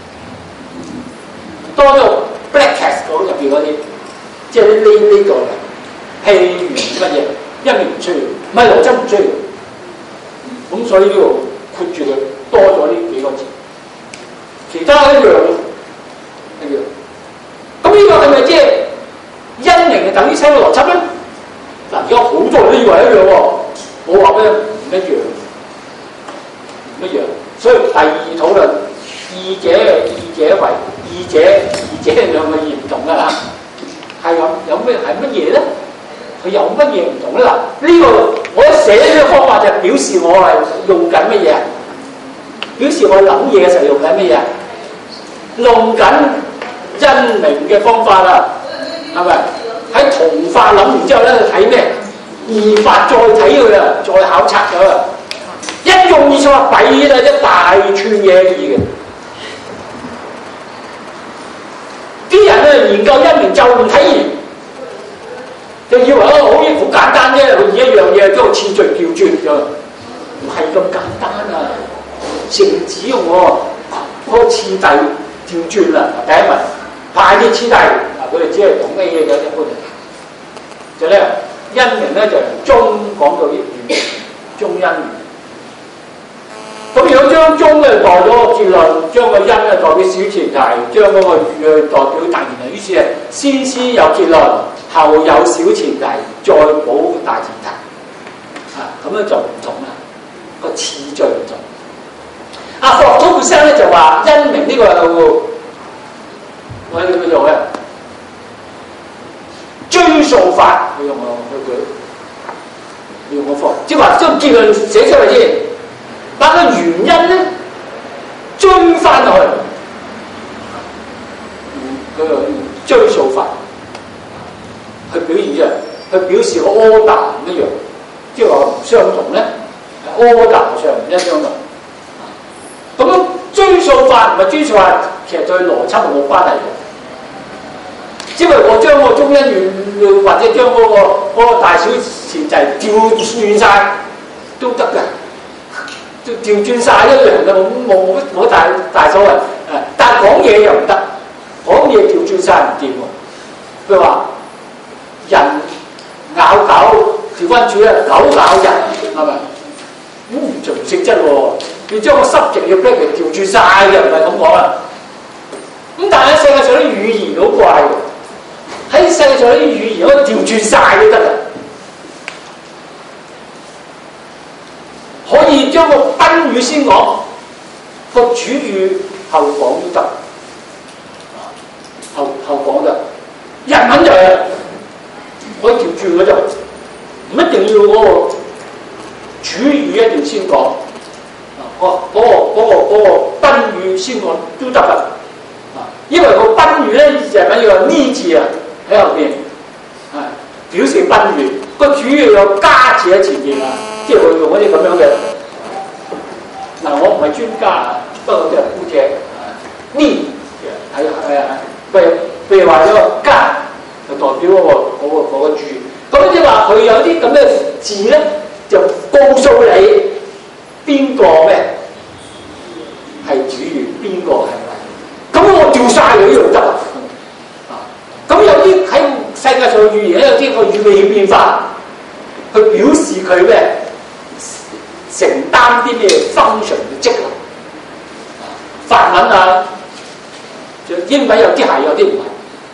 Speaker 1: 多咗 black text 嗰入邊嗰啲，即係呢呢呢個。譬如乜嘢？因明唔需要，唔係邏輯唔需要，咁所以呢度括住佢多咗呢幾個字，其他一樣一樣。咁呢個係咪即係因明係等於西方邏輯咧？嗱，而家好多人都以為一樣喎， 一樣，唔一樣。所以第二討論二者二者為二者二者兩個義唔同啦嚇，係有有咩係乜嘢咧？佢有乜嘢唔同咧？嗱，呢個我寫呢個方法就表示我係用緊乜嘢？表示我諗嘢嘅時候用緊乜嘢？用緊因明嘅方法啦，係咪？喺同法諗完之後咧，睇咩？二法再睇佢啦，再考察咗啦。一用二錯弊啦，一大串嘢意嘅。啲人咧研究因明就唔睇完，就以為哦好嘢好簡單啫，佢以一樣嘢將個次序調轉咗，唔係咁簡單啊！淨只用我個次第調轉啦。第一問排列次第，嗱佢哋只係講咩嘢嘅一般人。就咧因明咧就由中講到義，中因。咁如果將中咧代咗個結論，將個因咧代表小前提，將嗰個語代表大前提，於是係先先有結論，後有小前提，再補大前提。啊，咁樣就唔同啦，個次序唔同。阿霍土本身咧就話因明呢個我哋叫做咧追溯法，佢用我佢佢用我科，即係話將結論寫出嚟先。把個原因咧追翻落去，佢個追溯法去表現啫，去表示個 order 唔一樣，即係話唔相同咧 ，order 上唔一相同。咁樣追溯法唔係追溯法，其實對邏輯係冇關係嘅。因為我將個中因緣或者將嗰、嗰個嗰個大小前提調轉晒都得㗎。調轉晒一樣嘅，冇冇冇大大所謂。誒，但係講嘢又唔得，講嘢調轉晒唔掂喎。譬如話人咬狗，調翻轉咧，狗咬人，係咪？咁唔盡性質喎。要將個濕值要逼佢調轉晒嘅，唔係咁講啊。咁但係喺世界上啲語言好怪喎，喺世界上啲語言可以調轉晒都得㗎。可以將個賓語先講，個主語後講都得，後後講得。日文就係可以調轉嗰就，唔一定要嗰個主語一定先講，嗰嗰個嗰個嗰個賓語先講都得㗎。因為個賓語咧日文要有呢字啊喺後邊，啊表示賓語，個主語有加字喺前邊啊。即係佢用嗰啲咁樣嘅，嗱我唔係專家啊，不過就姑且呢係係係，譬如譬如話咗個加就代表嗰、嗰個嗰、嗰個嗰、嗰個主，咁即係話佢有啲咁嘅字咧，就告訴你邊個咩係主語，邊個係咪？咁我調晒佢呢度得啊！咁有啲喺世界上嘅語言咧，有啲個語尾要變化，去表示佢咩？承擔啲咩 function 嘅職能？法文啊，英文有啲係，有啲唔係。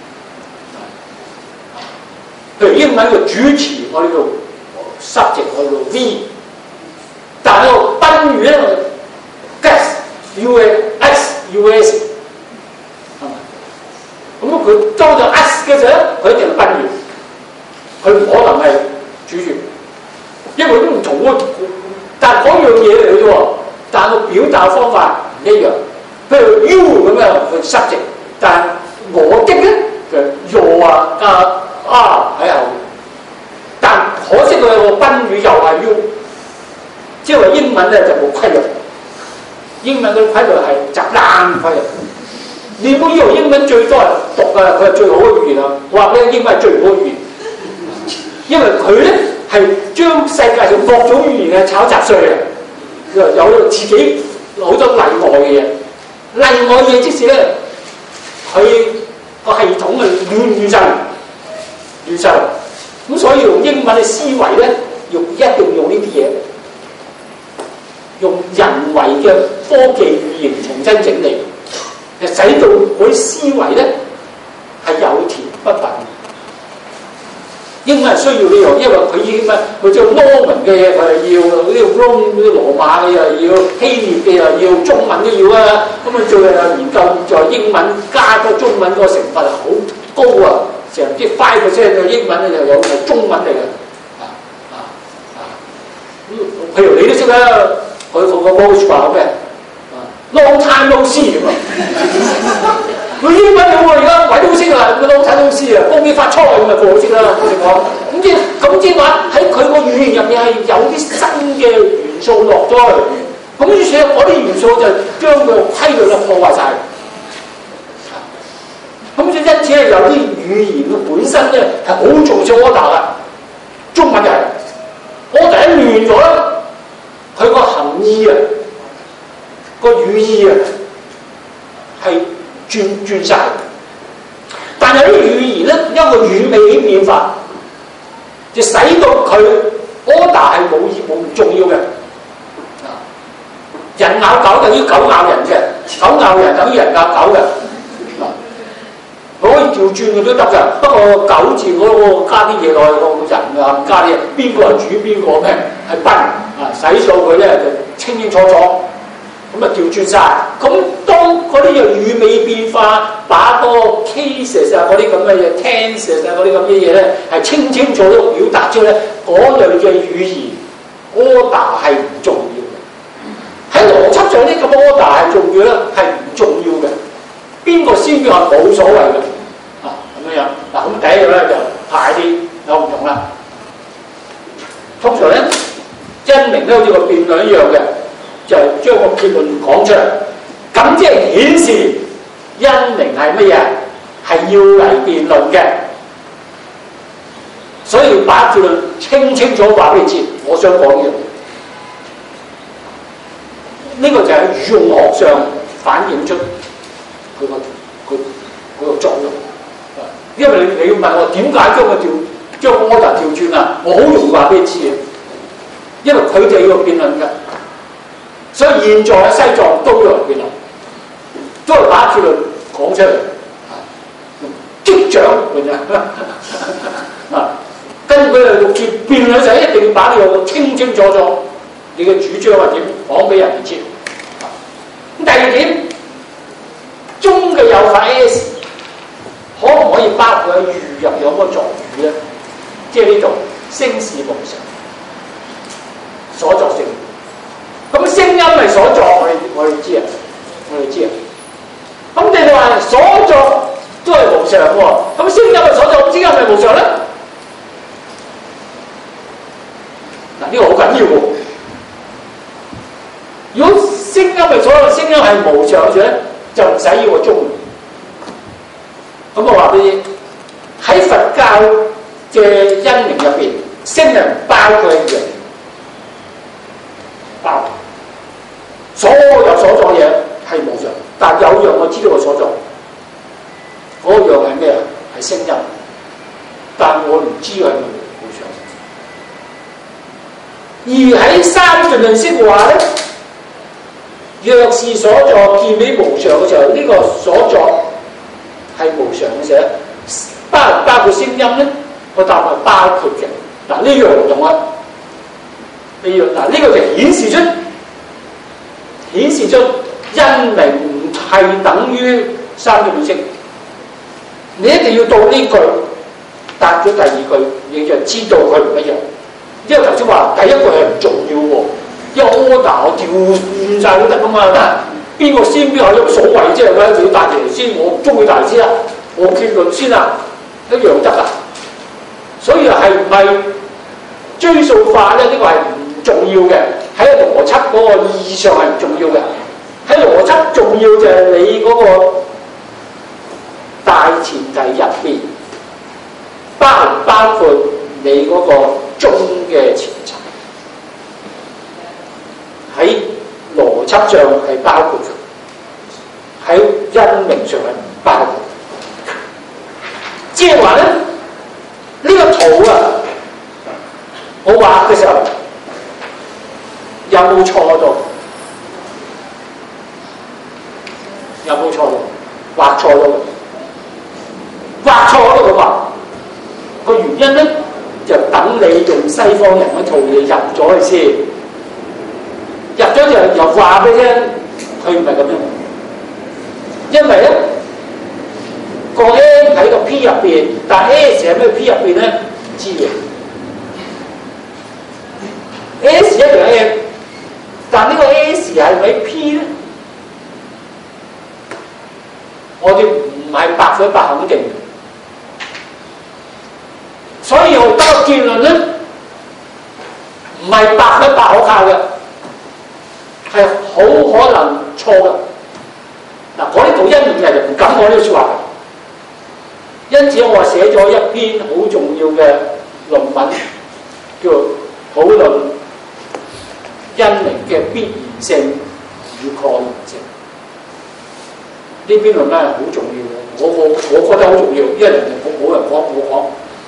Speaker 1: 譬如英文個主詞，我哋叫 subject，我哋叫 V， 但係個賓語咧 ，gas，u s u s， 係咪？咁佢當咗 s 嘅時候，佢一定係賓語，佢唔可能係主語，因為都唔同嗰。但係嗰樣嘢嚟嘅啫喎，但係個表達方法唔一樣。譬如 you 咁樣佢濕直，但係我的咧就 you 啊加 r 喺後。但可惜佢有個賓語又係 you， 即係話英文咧就冇規律。英文嘅規律係雜爛規律。你唔好以為英文最多人讀啊，佢係最好嘅語言啊！我話俾你，英文係最好嘅語言，因為佢咧。係將世界上各種語言嘅炒雜碎啊！有自己好多例外嘅嘢，例外嘢即使咧，佢個系統係亂亂晒，亂晒。咁所以用英文嘅思維咧，用一定用呢啲嘢，用人為嘅科技語言重新整理，就使到嗰啲思維咧係有條不紊。 英文需要呢樣，因為佢英文佢做羅文嘅嘢，佢係要呢個 Rome 呢個羅馬嘅又要，希臘嘅又要，中文都要啊。咁啊，最後研究在英文加個中文個成分好高啊，成啲 five percent 嘅英文咧就有係中文嚟嘅。啊啊啊！譬如你都識啦，佢佢個 post 話咩？Long time no see 咁啊！佢英文好喎，而家鬼都識啦，個 long time no see啊，恭喜發財咁啊，個個識啦，我哋講。咁即咁即話喺佢個語言入面係有啲新嘅元素落咗去，咁於是嗰啲元素就將個規律咧破壞晒。咁即因此係有啲語言嘅本身咧係好重視 order 㗎，中文就係 order 一亂咗咧，佢個含義啊〜個語意啊係轉轉曬，但係啲語言咧因為語味起變化，就使到佢 order 係冇冇唔重要嘅。人咬狗等於狗咬人嘅，狗咬人等於人咬狗嘅。可以調轉嘅都得㗎，不過狗字嗰個加啲嘢落去，個人啊加啲，邊個係主邊個咩係賓啊，使到佢咧就清清楚楚。咁啊調轉晒，咁當嗰啲嘅語味變化，把個 cases 啊嗰啲咁嘅嘢 tenses 啊嗰啲咁嘅嘢咧，係清清楚楚表達出咧，嗰類嘅語言 order 係唔重要嘅。喺邏輯上呢個 order 係重要咧，係唔重要嘅。邊個先邊個係冇所謂嘅啊咁樣樣。嗱咁第一個咧就快啲有唔同啦。通常咧因明咧好似個辯論一樣嘅。就將個結論講出嚟，咁即係顯示因明係乜嘢？係要嚟辯論嘅，所以把結論清清楚話俾你知。我想講呢樣，呢、這個就係語用學上反映出佢個佢嗰個作用。因為你你要問我點解將個調將個 order 調轉啊？我好容易話俾你知嘅，因為佢哋要辯論嘅。所以現在喺西藏都有人辯論，都係把結論講出嚟，擊掌啊！跟住佢哋六結辯論就一定要把呢個清清楚楚，你嘅主張係點講俾人哋知。咁第二點，中嘅有法 S 可唔可以包括喺語入有嗰個作語咧？即係呢度聲事無常，所作性。咁聲音係所作，我哋我哋知啊，我哋知啊。咁你哋話所作都係無常喎，咁聲音係所作，聲音係無常咧？嗱，呢個好緊要喎。如果聲音係所作，聲音係無常嘅咧，就唔使要個中。咁我話俾你，喺佛教嘅因明入邊，聲係包括一樣，包。所有所作嘢係無常，但有樣我知道個所作，嗰樣係咩啊？係聲音，但我唔知係無常。而喺三盡論釋話咧，若是所作見起無常嘅時候，呢、這個所作係無常嘅時候，包唔包括聲音咧？我答係包括嘅。嗱，呢樣唔同啊，呢樣嗱呢個就顯示出。顯示出因明唔係等於三盡論釋，你一定要到呢句答咗第二句，你就知道佢唔一樣。因為頭先話第一句係唔重要喎，因為 order 我調轉曬都得噶嘛，邊個先邊個有所謂啫？佢一定要大條先，我中意大先啦，我結論先啦，一樣得啊。所以係唔係追溯法咧？呢、這個係唔重要嘅。喺邏輯嗰個意義上係唔重要嘅，喺邏輯重要就係你嗰個大前提入邊包唔包括你嗰個中嘅前提，喺邏輯上係包括嘅，喺因明上係唔包括。即係話咧，呢、這個圖啊，我畫嘅時候。有冇錯到？有冇錯到？畫錯咗，畫錯咗嘅話，個原因咧就等你用西方人嗰套嘢入咗去先，入咗就又話俾你聽，佢唔係咁樣，因為咧個 M 喺個 P 入邊，但 S 喺咩 P 入邊咧？知嘅 S 一樣 M， 但呢個 S 係咪 P 咧？我哋唔係百分百肯定，所以我得個結論咧，唔係百分百可靠嘅，係好可能錯嘅。嗱，我呢度因明人就唔敢講呢個説話，因此我寫咗一篇好重要嘅論文，叫討論因明嘅必然性與確然性。呢篇論文係好重要嘅，我我我覺得好重要，因為人哋冇冇人講，我講。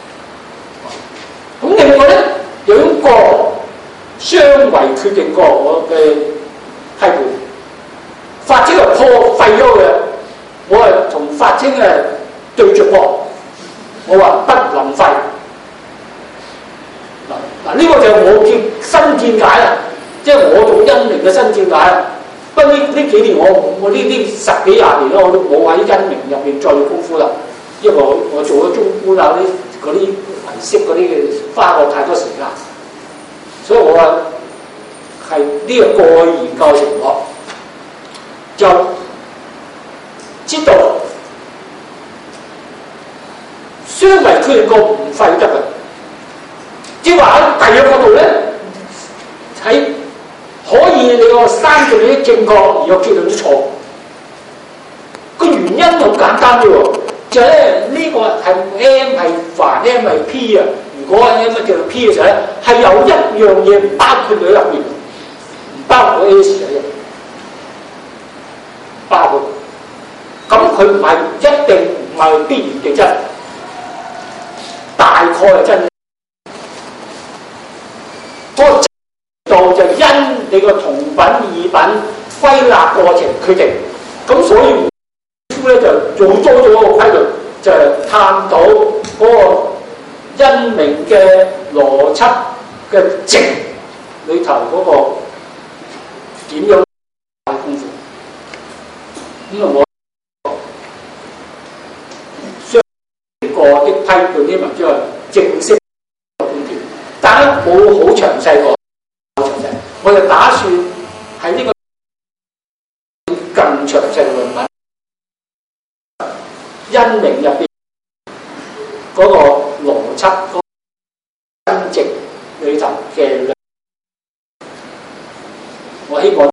Speaker 1: 咁另外咧，有一個雙維決定過我嘅批判，法清係破廢咗嘅，我係同法清誒對著過，我話不能廢。嗱嗱，呢個就係我見新見解啦，即係我做因明嘅新見解。不過呢呢幾年我我呢呢十幾廿年咧，我都冇喺因明入面再做功夫啦，因為我我做咗中觀啊啲嗰啲遺式嗰啲嘅花過太多時間，所以我話係呢個過去研究情況，就知道雙維決定過唔廢得嘅，即係話喺第二個角度咧喺。可以你個三個理正確，而個結論都錯。個原因好簡單啫喎，就係咧呢個係 M 係凡 M 係 P 啊。如果 M 乜叫做 P 嘅時候咧，係有一樣嘢唔包括喺入邊，唔包括 S 喺入邊，包括。咁佢唔係一定唔係必然嘅真，大概係真。嗰個度就因你個同品異品歸納過程決定，咁所以書咧就做多咗個規律，就係、是、探討嗰個因明嘅邏輯嘅值裏頭嗰個點樣功夫。咁啊，我相過的批判啲文章係正式判斷，但係冇好詳細過。我就打算喺呢個更詳細嘅論文，因明入邊嗰個邏輯、嗰個真值裏頭嘅，我希望